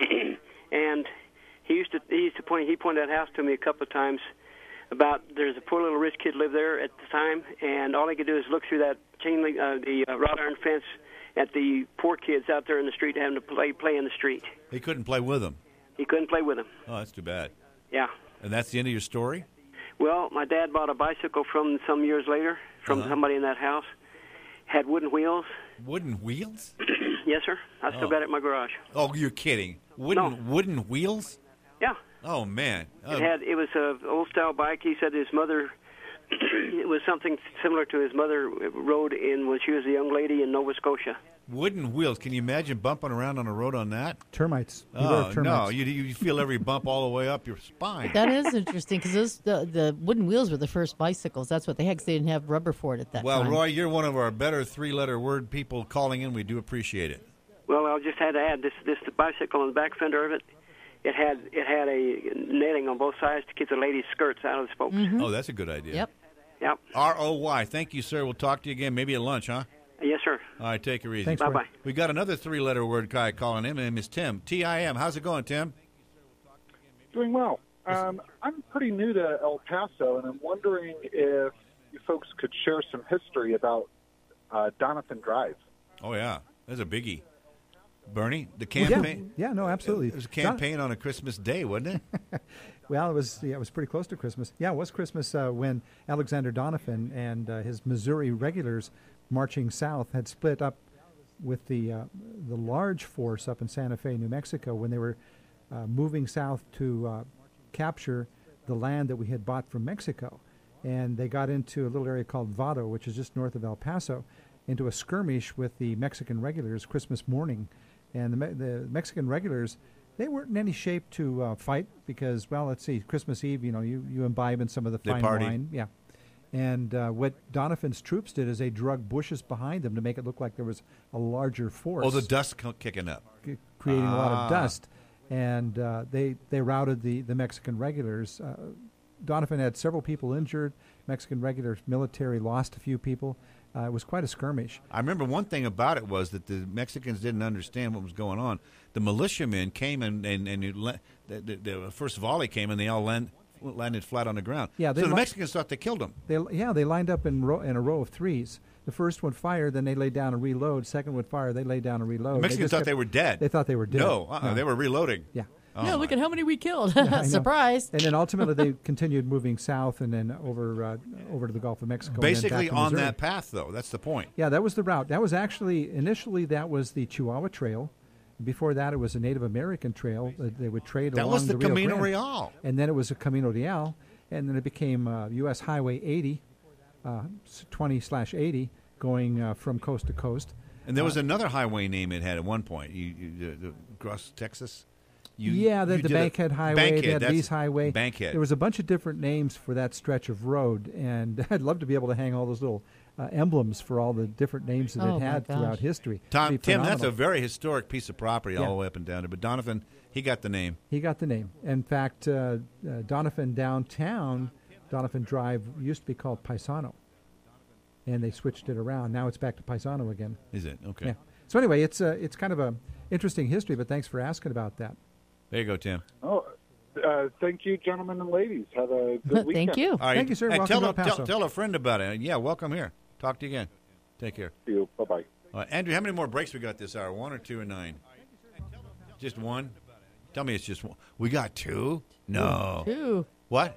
and he used to he used to point he pointed that house to me a couple of times about there's a poor little rich kid lived there at the time, and all he could do is look through that chain link, uh, the uh, wrought iron fence at the poor kids out there in the street having to play play in the street. He couldn't play with them. He couldn't play with them. Oh, that's too bad. Yeah. And that's the end of your story? Well, my dad bought a bicycle from some years later from Uh-huh. somebody in that house. Had wooden wheels. Wooden wheels? Yes, sir. I still Oh. got it in my garage. Oh, you're kidding. Wooden No. wooden wheels? Yeah. Oh, man. Oh, It had. It was a old style bike. He said his mother. It was something similar to his mother rode in when she was a young lady in Nova Scotia. wooden wheels. Can you imagine bumping around on a road on that? Termites. Beware Oh, of termites. no. You, you feel every bump all the way up your spine. That is interesting because the, the wooden wheels were the first bicycles. That's what they had 'cause they didn't have rubber for it at that Well, time. Roy, you're one of our better three-letter word people calling in. We do appreciate it. Well, I just had to add this. This bicycle on the back fender of it. It had it had a netting on both sides to keep the ladies' skirts out of the spokes. Oh, that's a good idea. Yep. Yep. R O Y. Thank you, sir. We'll talk to you again, maybe at lunch, huh? Yes, sir. All right, take her easy. Thanks, Roy. Bye-bye. We got another three-letter word guy calling in. His name is Tim. T I M. How's it going, Tim? Doing well. Um, I'm pretty new to El Paso, and I'm wondering if you folks could share some history about uh, Doniphan Drive. Oh, yeah. That's a biggie. Bernie, the Yeah. campaign? Yeah, no, absolutely. It was a campaign on a Christmas day, wasn't it? Well, it was yeah, it was pretty close to Christmas. Yeah, it was Christmas uh, when Alexander Doniphan and uh, his Missouri regulars marching south had split up with the uh, the large force up in Santa Fe, New Mexico, when they were uh, moving south to uh, capture the land that we had bought from Mexico. And they got into a little area called Vado, which is just north of El Paso, into a skirmish with the Mexican regulars Christmas morning. And the, Me- the Mexican regulars, they weren't in any shape to uh, fight because, well, let's see, Christmas Eve, you know, you, you imbibe in some of the They fine partied. wine. Yeah. And uh, what Doniphan's troops did is they drug bushes behind them to make it look like there was a larger force. Oh, the dust co- kicking up. c- creating a lot Ah. of dust. And uh, they, they routed the, the Mexican regulars. Uh, Doniphan had several people injured. Mexican regular military lost a few people. Uh, it was quite a skirmish. I remember one thing about it was that the Mexicans didn't understand what was going on. The militiamen came and and, and it le- the, the, the first volley came and they all land, landed flat on the ground. Yeah, they so the li- Mexicans thought they killed them. They, yeah, they lined up in, ro- in a row of threes. The first one fired, then they laid down and reload. Second one fired, they laid down and reload. The They Mexicans just thought kept- they were dead. They thought they were dead. No, uh-uh, No. they were reloading. Yeah. Oh, yeah, look at how many we killed. Yeah, I know. Surprise. And then ultimately they continued moving south and then over uh, over to the Gulf of Mexico. and then Basically back to on Missouri. that path, though. That's the point. Yeah, that was the route. That was actually, initially that was the Chihuahua Trail. Before that, it was a Native American trail. Uh, They would trade That along was the Rio Camino Grande. Real. And then it was a Camino Real. And then it became uh, U S Highway eighty, uh, twenty slash eighty, going uh, from coast to coast. And there was Uh, another highway name it had at one point. You, you the, the Gross, Texas. You, yeah, the, you the did a- Bankhead Highway, Bankhead, they had that's- Lee's Highway. Bankhead. There was a bunch of different names for that stretch of road, and I'd love to be able to hang all those little uh, emblems for all the different names that Oh, it my had gosh. throughout history. Tom, It'd be Tim, that's a phenomenal. very historic piece of property Yeah. all the way up and down there. But Doniphan, he got the name. He got the name. In fact, uh, uh, Doniphan downtown, Doniphan Drive used to be called Paisano, and they switched it around. Now it's back to Paisano again. Is it? Okay. Yeah. So anyway, it's uh, it's kind of a interesting history, but thanks for asking about that. There you go, Tim. Oh, uh, thank you, gentlemen and ladies. Have a good weekend. All right. Thank you, sir. Hey, Welcome tell, to a, El Paso. tell, tell a friend about it. Yeah, welcome here. Talk to you again. Take care. See you. Bye-bye. Uh, Andrew, how many more breaks we got this hour? One or two or nine? Just one? Tell me it's just one. We got two? No. Two. What?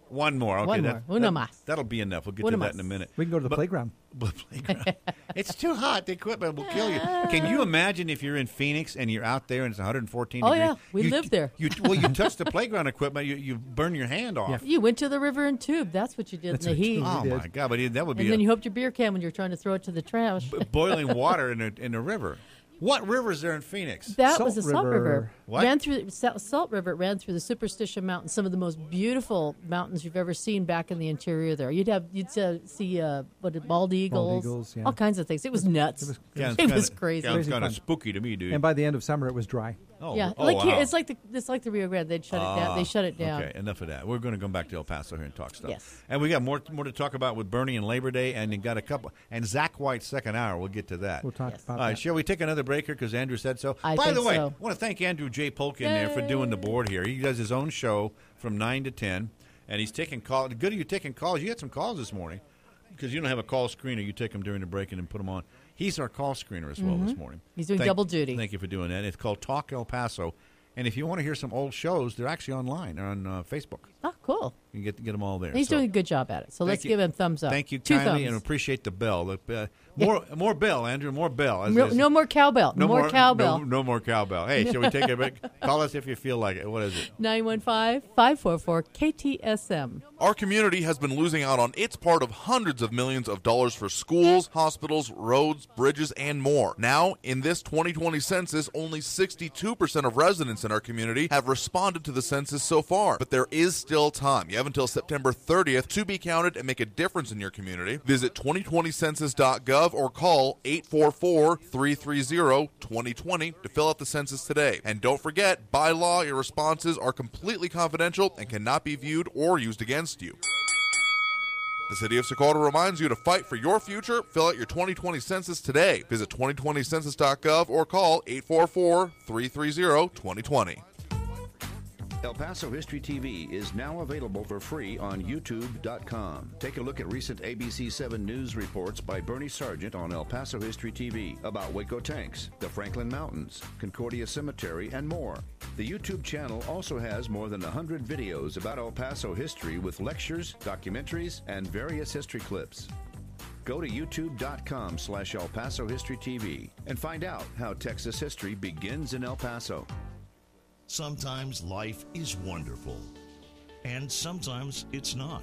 One more. Okay, One that, more. Uno that, más. That'll be enough. We'll get Uno to that más. in a minute. We can go to the But- playground. playground. It's too hot. The equipment will kill you. Can you imagine if you're in Phoenix and you're out there and it's one hundred fourteen Oh, degrees? yeah. We you, lived there. You, well, you touch the playground equipment, you, you burn your hand off. You went to the river and tube. That's what you did That's in the what- heat. Oh, my God. But that would be And then a, you hoped your beer can when you were trying to throw it to the trash. boiling water in a, in a river. What river is there in Phoenix? That was a salt river. What? Ran through Salt Salt River. It ran through the Superstition Mountains, some of the most beautiful mountains you've ever seen back in the interior. There, you'd have you'd uh, see uh, what bald eagles, eagles, yeah. all kinds of things. It was nuts. It was, Yeah, it it's was kinda- crazy. Sounds Crazy kind of fun. spooky to me, dude. And by the end of summer, it was dry. Oh, yeah, oh, like here, wow. it's like the it's like the Rio Grande. They'd shut it down. They Ah, shut it down. Okay, enough of that. We're going to come back to El Paso here and talk stuff. Yes. And we got more more to talk about with Bernie and Labor Day, and you got a couple. And Zach White's second hour. We'll get to that. We'll talk about All right, that. shall we take another break here because Andrew said so? I By think the way, so. I want to thank Andrew J. Polk in there for doing the board here. He does his own show from nine to ten, and he's taking calls. Good of you taking calls. You had some calls this morning because you don't have a call screener. You take them during the break and then put them on. He's our call screener as well Mhm. this morning. He's doing Thank- double duty. Thank you for doing that. It's called Talk El Paso. And if you want to hear some old shows, they're actually online. They're on uh, Facebook. Oh, cool. You can get get them all there. He's So, doing a good job at it. So thank let's you. give him thumbs up. Thank you Two kindly, thumbs. and appreciate the bell. The, uh, more more bell, Andrew. More bell. As- No, as- no more cowbell. No more, cowbell. No, no more cowbell. Hey, shall we take a break? Call us if you feel like it. What is it? nine one five, five four four, K T S M. Our community has been losing out on its part of hundreds of millions of dollars for schools, hospitals, roads, bridges, and more. Now, in this twenty twenty census, only sixty-two percent of residents in our community have responded to the census so far. But there is still time. You have until September thirtieth to be counted and make a difference in your community. Visit twenty twenty census dot gov or call eight four four, three three zero, two zero two zero to fill out the census today. And don't forget, by law, your responses are completely confidential and cannot be viewed or used against you. The City of Socorro reminds you to fight for your future. Fill out your twenty twenty census today. Visit twenty twenty census dot gov or call eight four four, three three zero, two zero two zero. El Paso History T V is now available for free on YouTube dot com. Take a look at recent A B C seven news reports by Bernie Sargent on El Paso History T V about Waco tanks, the Franklin Mountains, Concordia Cemetery, and more. The YouTube channel also has more than one hundred videos about El Paso history with lectures, documentaries, and various history clips. Go to YouTube dot com slash El Paso History T V and find out how Texas history begins in El Paso. Sometimes life is wonderful, and sometimes it's not.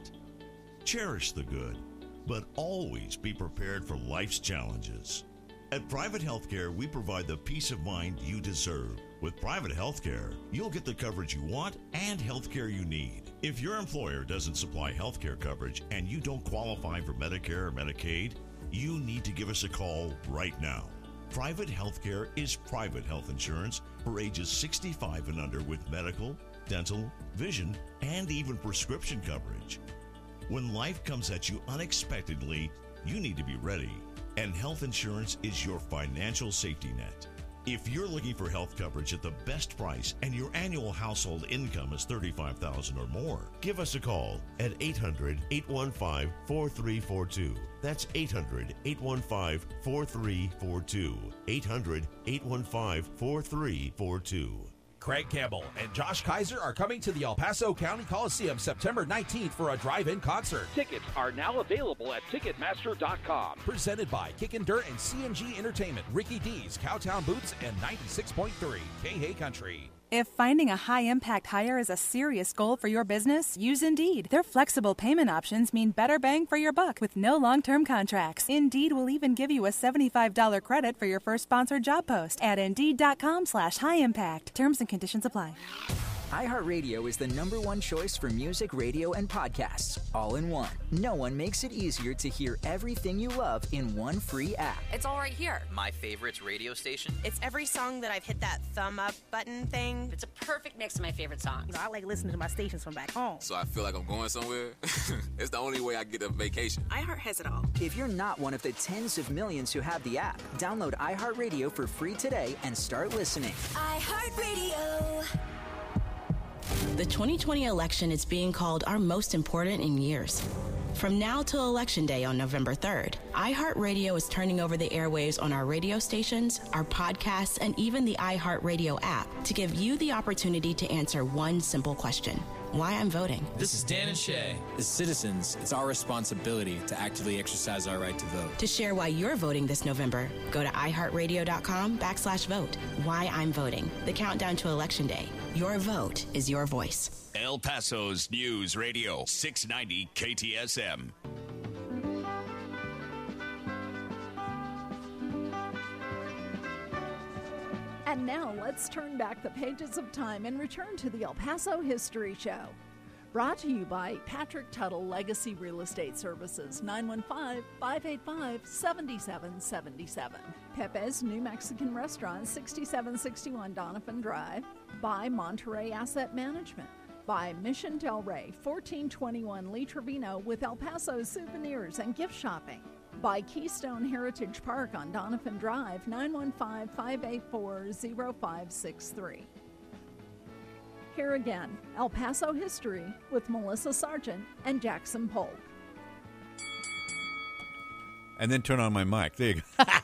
Cherish the good, but always be prepared for life's challenges. At Private Healthcare, we provide the peace of mind you deserve. With Private Healthcare, you'll get the coverage you want and healthcare you need. If your employer doesn't supply healthcare coverage and you don't qualify for Medicare or Medicaid, you need to give us a call right now. Private Healthcare is private health insurance for ages sixty-five and under with medical, dental, vision, and even prescription coverage. When life comes at you unexpectedly, you need to be ready, and health insurance is your financial safety net. If you're looking for health coverage at the best price and your annual household income is thirty-five thousand dollars or more, give us a call at eight hundred, eight one five, four three four two. That's eight hundred, eight one five, four three four two. eight hundred, eight one five, four three four two. Craig Campbell and Josh Kaiser are coming to the El Paso County Coliseum September nineteenth for a drive-in concert. Tickets are now available at Ticketmaster dot com. Presented by Kickin' Dirt and C and G Entertainment, Ricky D's, Cowtown Boots, and ninety-six point three K-Hay Country. If finding a high-impact hire is a serious goal for your business, use Indeed. Their flexible payment options mean better bang for your buck with no long-term contracts. Indeed will even give you a seventy-five dollars credit for your first sponsored job post at Indeed dot com slash high impact. Terms and conditions apply. iHeartRadio is the number one choice for music, radio, and podcasts, all in one. No one makes it easier to hear everything you love in one free app. It's all right here. My favorites radio station. It's every song that I've hit that thumb up button thing. It's a perfect mix of my favorite songs. You know, I like listening to my stations from back home. So I feel like I'm going somewhere. It's the only way I get a vacation. iHeart has it all. If you're not one of the tens of millions who have the app, download iHeartRadio for free today and start listening. iHeartRadio. The twenty twenty election is being called our most important in years. From now till Election Day on November third, iHeartRadio is turning over the airwaves on our radio stations, our podcasts, and even the iHeartRadio app to give you the opportunity to answer one simple question. Why I'm voting. This is Dan and Shay. As citizens, it's our responsibility to actively exercise our right to vote. To share why you're voting this November, go to iHeartRadio.com backslash vote. Why I'm voting. The countdown to Election Day. Your vote is your voice. El Paso's News Radio, six ninety K T S M. And now let's turn back the pages of time and return to the El Paso History Show. Brought to you by Patrick Tuttle Legacy Real Estate Services, nine one five, five eight five, seven seven seven seven. Pepe's New Mexican Restaurant, sixty-seven sixty-one Donovan Drive. By Monterey Asset Management. By Mission Del Rey, fourteen twenty-one Lee Trevino with El Paso souvenirs and gift shopping. By Keystone Heritage Park on Donovan Drive, nine one five, five eight four, zero five six three. Here again, El Paso History with Melissa Sargent and Jackson Polk. And then turn on my mic. There you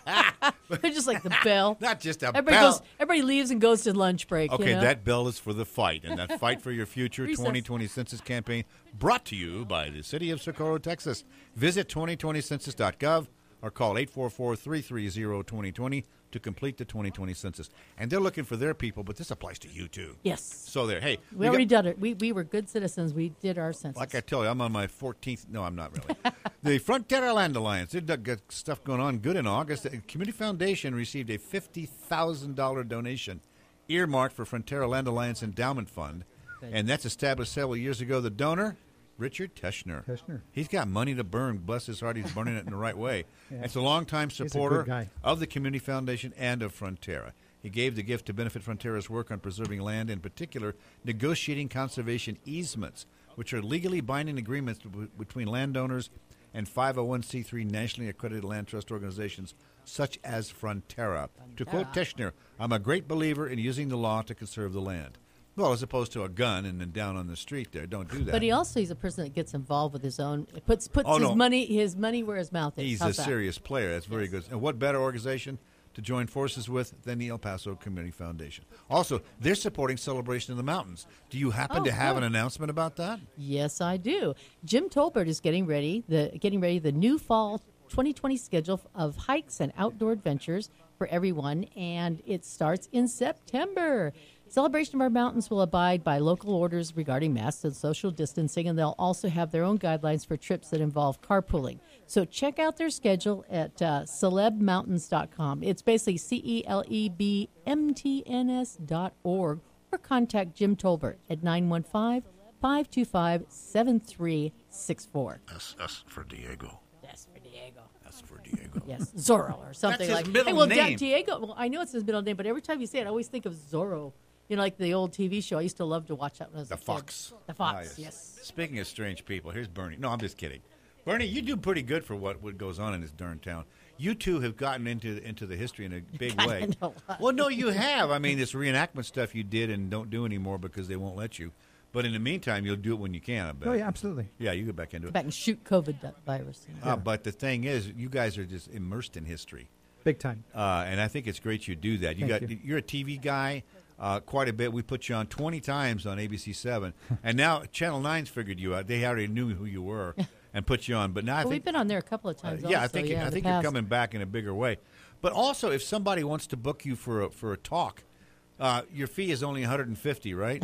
go. Just like the bell. Not just a everybody bell. Goes, everybody leaves and goes to lunch break. Okay, you know? that bell is for the fight, and that Fight for Your Future Recess. twenty twenty Census campaign brought to you by the City of Socorro, Texas. Visit twenty twenty census dot gov or call eight four four, three three zero, two zero two zero to complete the twenty twenty census. And they're looking for their people, but this applies to you, too. Yes. So there, hey. We, we already got, did it. We, we were good citizens. We did our census. Like I tell you, I'm on my fourteenth. No, I'm not really. The Frontera Land Alliance. They've got stuff going on good in August. The Community Foundation received a fifty thousand dollars donation earmarked for Frontera Land Alliance Endowment Fund. Thank and that's established several years ago. The donor, Richard Teschner. Teschner. He's got money to burn. Bless his heart, he's burning it in the right way. Yeah. It's a longtime He's a good supporter guy. of the Community Foundation and of Frontera. He gave the gift to benefit Frontera's work on preserving land, in particular negotiating conservation easements, which are legally binding agreements b- between landowners and five oh one c three nationally accredited land trust organizations such as Frontera. To quote Teschner, I'm a great believer in using the law to conserve the land. Well, as opposed to a gun and then down on the street there. Don't do that. But he also he's a person that gets involved with his own puts puts Oh, his no. money his money where his mouth is. He's How's a that? serious player. That's very good. And what better organization to join forces with than the El Paso Community Foundation? Also, they're supporting Celebration of the Mountains. Do you happen Oh, to have good. an announcement about that? Yes, I do. Jim Tolbert is getting ready the getting ready the new fall twenty twenty schedule of hikes and outdoor adventures for everyone, and it starts in September. Celebration of Our Mountains will abide by local orders regarding masks and social distancing, and they'll also have their own guidelines for trips that involve carpooling. So check out their schedule at uh, celeb mountains dot com. It's basically C E L E B M T N S dot org, or contact Jim Tolbert at nine one five, five two five, seven three six four. S, S for Diego. Yes, for Diego. S for Diego. Yes, Zorro or something That's his like. middle hey, well, name. Diego. Well, I know it's his middle name, but every time you say it, I always think of Zorro. You know, like the old T V show. I used to love to watch that when I was The a kid. Fox. The Fox. Ah, yes. Yes. Speaking of strange people, here's Bernie. No, I'm just kidding. Bernie, you do pretty good for what, what goes on in this darn town. You two have gotten into into the history in a big Gotten way. into a lot. Well, no, you have. I mean, this reenactment stuff you did and don't do anymore because they won't let you. But in the meantime, you'll do it when you can, I bet. Oh, yeah, absolutely. Yeah, you get back into Go it. back and shoot COVID virus. You know. Uh, but the thing is, you guys are just immersed in history. Big time. Uh, and I think it's great you do that. You Thank got you. you're a T V guy uh, quite a bit. We put you on twenty times on A B C seven, and now Channel nine's figured you out. They already knew who you were and put you on. But now I Well, think we've been on there a couple of times. Uh, yeah, I also, think yeah, I in think the you're past. coming back in a bigger way. But also, if somebody wants to book you for a, for a talk, uh, your fee is only one hundred fifty, right?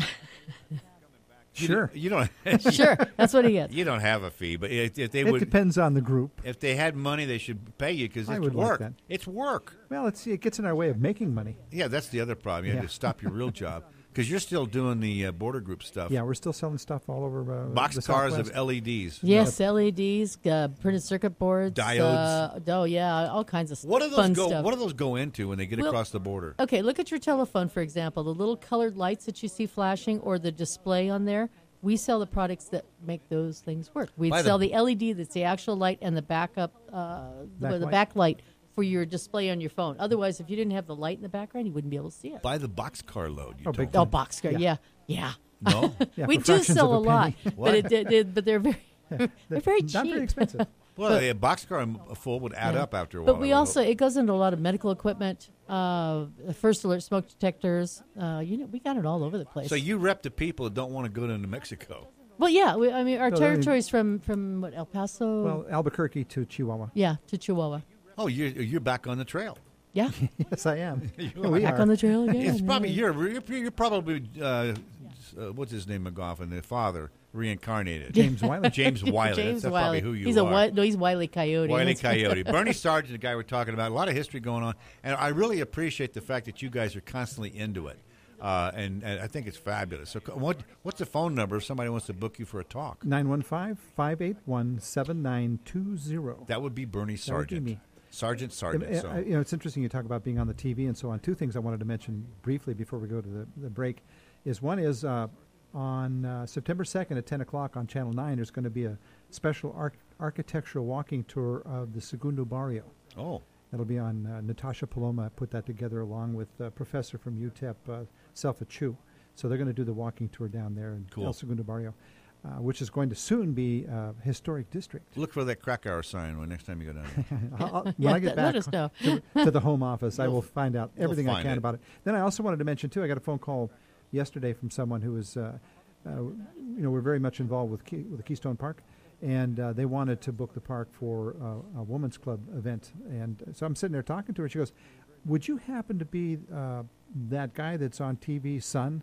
You Sure. d- You don't. Sure, that's what he gets. You don't have a fee, but if, if they It would, depends on the group. if they had money, they should pay you because I it's would like work. that. It's work. Well, it's, it gets in our way of making money. Yeah, that's the other problem. You have Yeah. to stop your real job because you're still doing the uh, border group stuff. Yeah, we're still selling stuff all over uh, Box the cars Southwest. of L E Ds. Yes, L E Ds, uh, printed circuit boards, Diodes. Uh, oh yeah, all kinds of What do those fun go? stuff. What do those go into when they get Well, across the border? Okay, look at your telephone, for example. The little colored lights that you see flashing or the display on there. We sell the products that make those things work. We By the- sell the, L E D that's the actual light and the backup, uh, the, the Backlight. backlight for your display on your phone. Otherwise, if you didn't have the light in the background, you wouldn't be able to see it. Buy the boxcar load. You Oh, told big me. Oh, boxcar, yeah, Yeah. yeah. No. Yeah, we for do fractions sell of a a lot, penny. but it, it, it- but they're very, they're very cheap. Not very expensive. Well, But- a boxcar full would add Yeah. up after a while. But we I would also hope. it goes into a lot of medical equipment, uh, first alert smoke detectors. Uh, you know, we got it all over the place. So you rep the people that don't want to go to New Mexico. well, yeah. We, I mean, our No, I mean- territories from from what El Paso. Well, Albuquerque to Chihuahua. yeah, to Chihuahua. Oh, you're you're back on the trail. Yeah, Yes, I am. You Yeah, we back are. on the trail again. It's probably yeah. you're you're, you're probably uh, uh, what's his name McGoffin, the father reincarnated. James Wiley. James Wiley. James That's Wiley. probably who you he's are. a wi- no, he's Wiley Coyote. Wiley That's- Coyote. Bernie Sargent, the guy we're talking about. A lot of history going on, and I really appreciate the fact that you guys are constantly into it. Uh, and, and I think it's fabulous. So, what what's the phone number if somebody wants to book you for a talk? nine one five, five eight one, seven nine two zero. That would be Bernie That would be Sargent. me. Sergeant Sargent. Uh, So. uh, you know, it's interesting you talk about being on the T V and so on. Two things I wanted to mention briefly before we go to the, the break is one is uh, on uh, September second at ten o'clock on Channel nine, there's going to be a special arch- architectural walking tour of the Segundo Barrio. Oh. That'll be on uh, Natasha Paloma put that together along with a professor from U T E P, uh, Selfa Chu. So they're going to do the walking tour down there in Cool. El Segundo Barrio, uh, which is going to soon be a historic district. Look for that crack hour sign when next time you go down there. I'll, I'll- when Yeah, I get let back us know. to, to the home office, I You'll will f- find out you'll everything I find can it. about it. Then I also wanted to mention too. I got a phone call yesterday from someone who was, uh, uh, you know, we're very much involved with Key, with the Keystone Park, and uh, they wanted to book the park for uh, a women's club event. And so I'm sitting there talking to her. She goes, "Would you happen to be uh, that guy that's on T V, son?"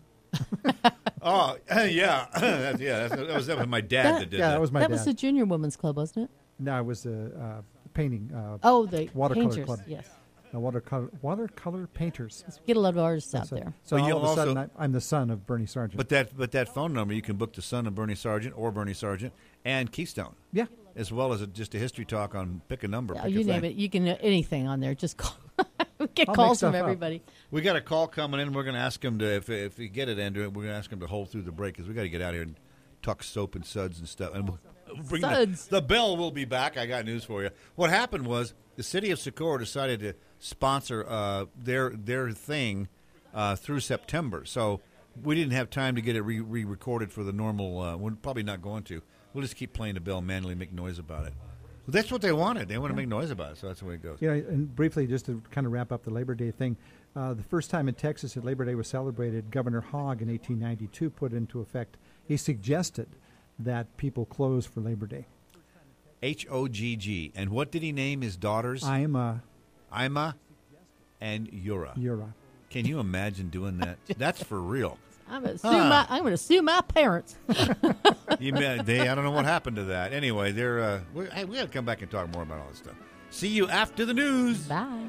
Oh, yeah. That's, yeah, that's, that, was, that was my dad that, That- did yeah, that. that was my that dad. was the Junior Women's Club, wasn't it? No, it was a uh, painting. Uh, Oh, the watercolor painters. club. Yes, Uh, watercolor watercolor painters. get a lot of artists out So, there. so But all you'll of a sudden, also- I, I'm the son of Bernie Sargent. But that but that phone number, you can book the son of Bernie Sargent or Bernie Sargent and Keystone. Yeah. As well as a, just a history talk on pick a number. Yeah, pick you a name thing. it. You can uh, anything on there. Just call. we get I'll make calls from stuff up. everybody. We got a call coming in. We're going to ask him to, if if we get it, Andrew, we're going to ask him to hold through the break because we got to get out here and talk soap and suds and stuff. And we'll bring the, Suds. the bell will be back. I got news for you. What happened was the city of Socorro decided to sponsor uh, their their thing uh, through September. So we didn't have time to get it re- re-recorded for the normal. Uh, we're probably not going to. We'll just keep playing the bell, manually make noise about it. Well, that's what they wanted. They want to make noise about it, so that's the way it goes. You know, and briefly, just to kind of wrap up the Labor Day thing, uh, the first time in Texas that Labor Day was celebrated, Governor Hogg in eighteen ninety-two put into effect, he suggested that people close for Labor Day. H O G G. And what did he name his daughters? Ima, Ima and Yura. Yura. Can you imagine doing that? That's for real. I'm going to sue Ah. my. I'm going to sue my parents. You may, they, I don't know what happened to that. Anyway, they're uh, we, hey, we got to come back and talk more about all this stuff. See you after the news. Bye.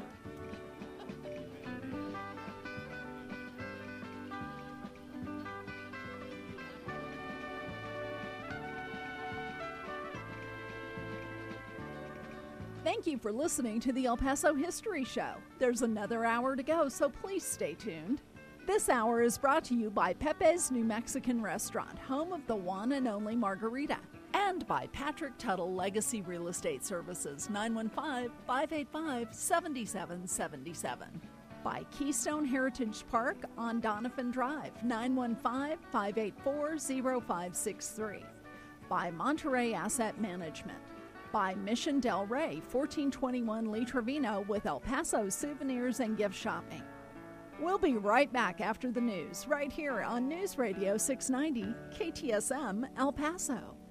Thank you for listening to the El Paso History Show. There's another hour to go, so please stay tuned. This hour is brought to you by Pepe's New Mexican Restaurant, home of the one and only margarita, and by Patrick Tuttle Legacy Real Estate Services, nine one five, five eight five, seven seven seven seven. By Keystone Heritage Park on Donovan Drive, nine one five, five eight four, zero five six three. By Monterey Asset Management. By Mission Del Rey, fourteen twenty-one Lee Trevino with El Paso souvenirs and gift shopping. We'll be right back after the news, right here on News Radio six ninety K T S M El Paso.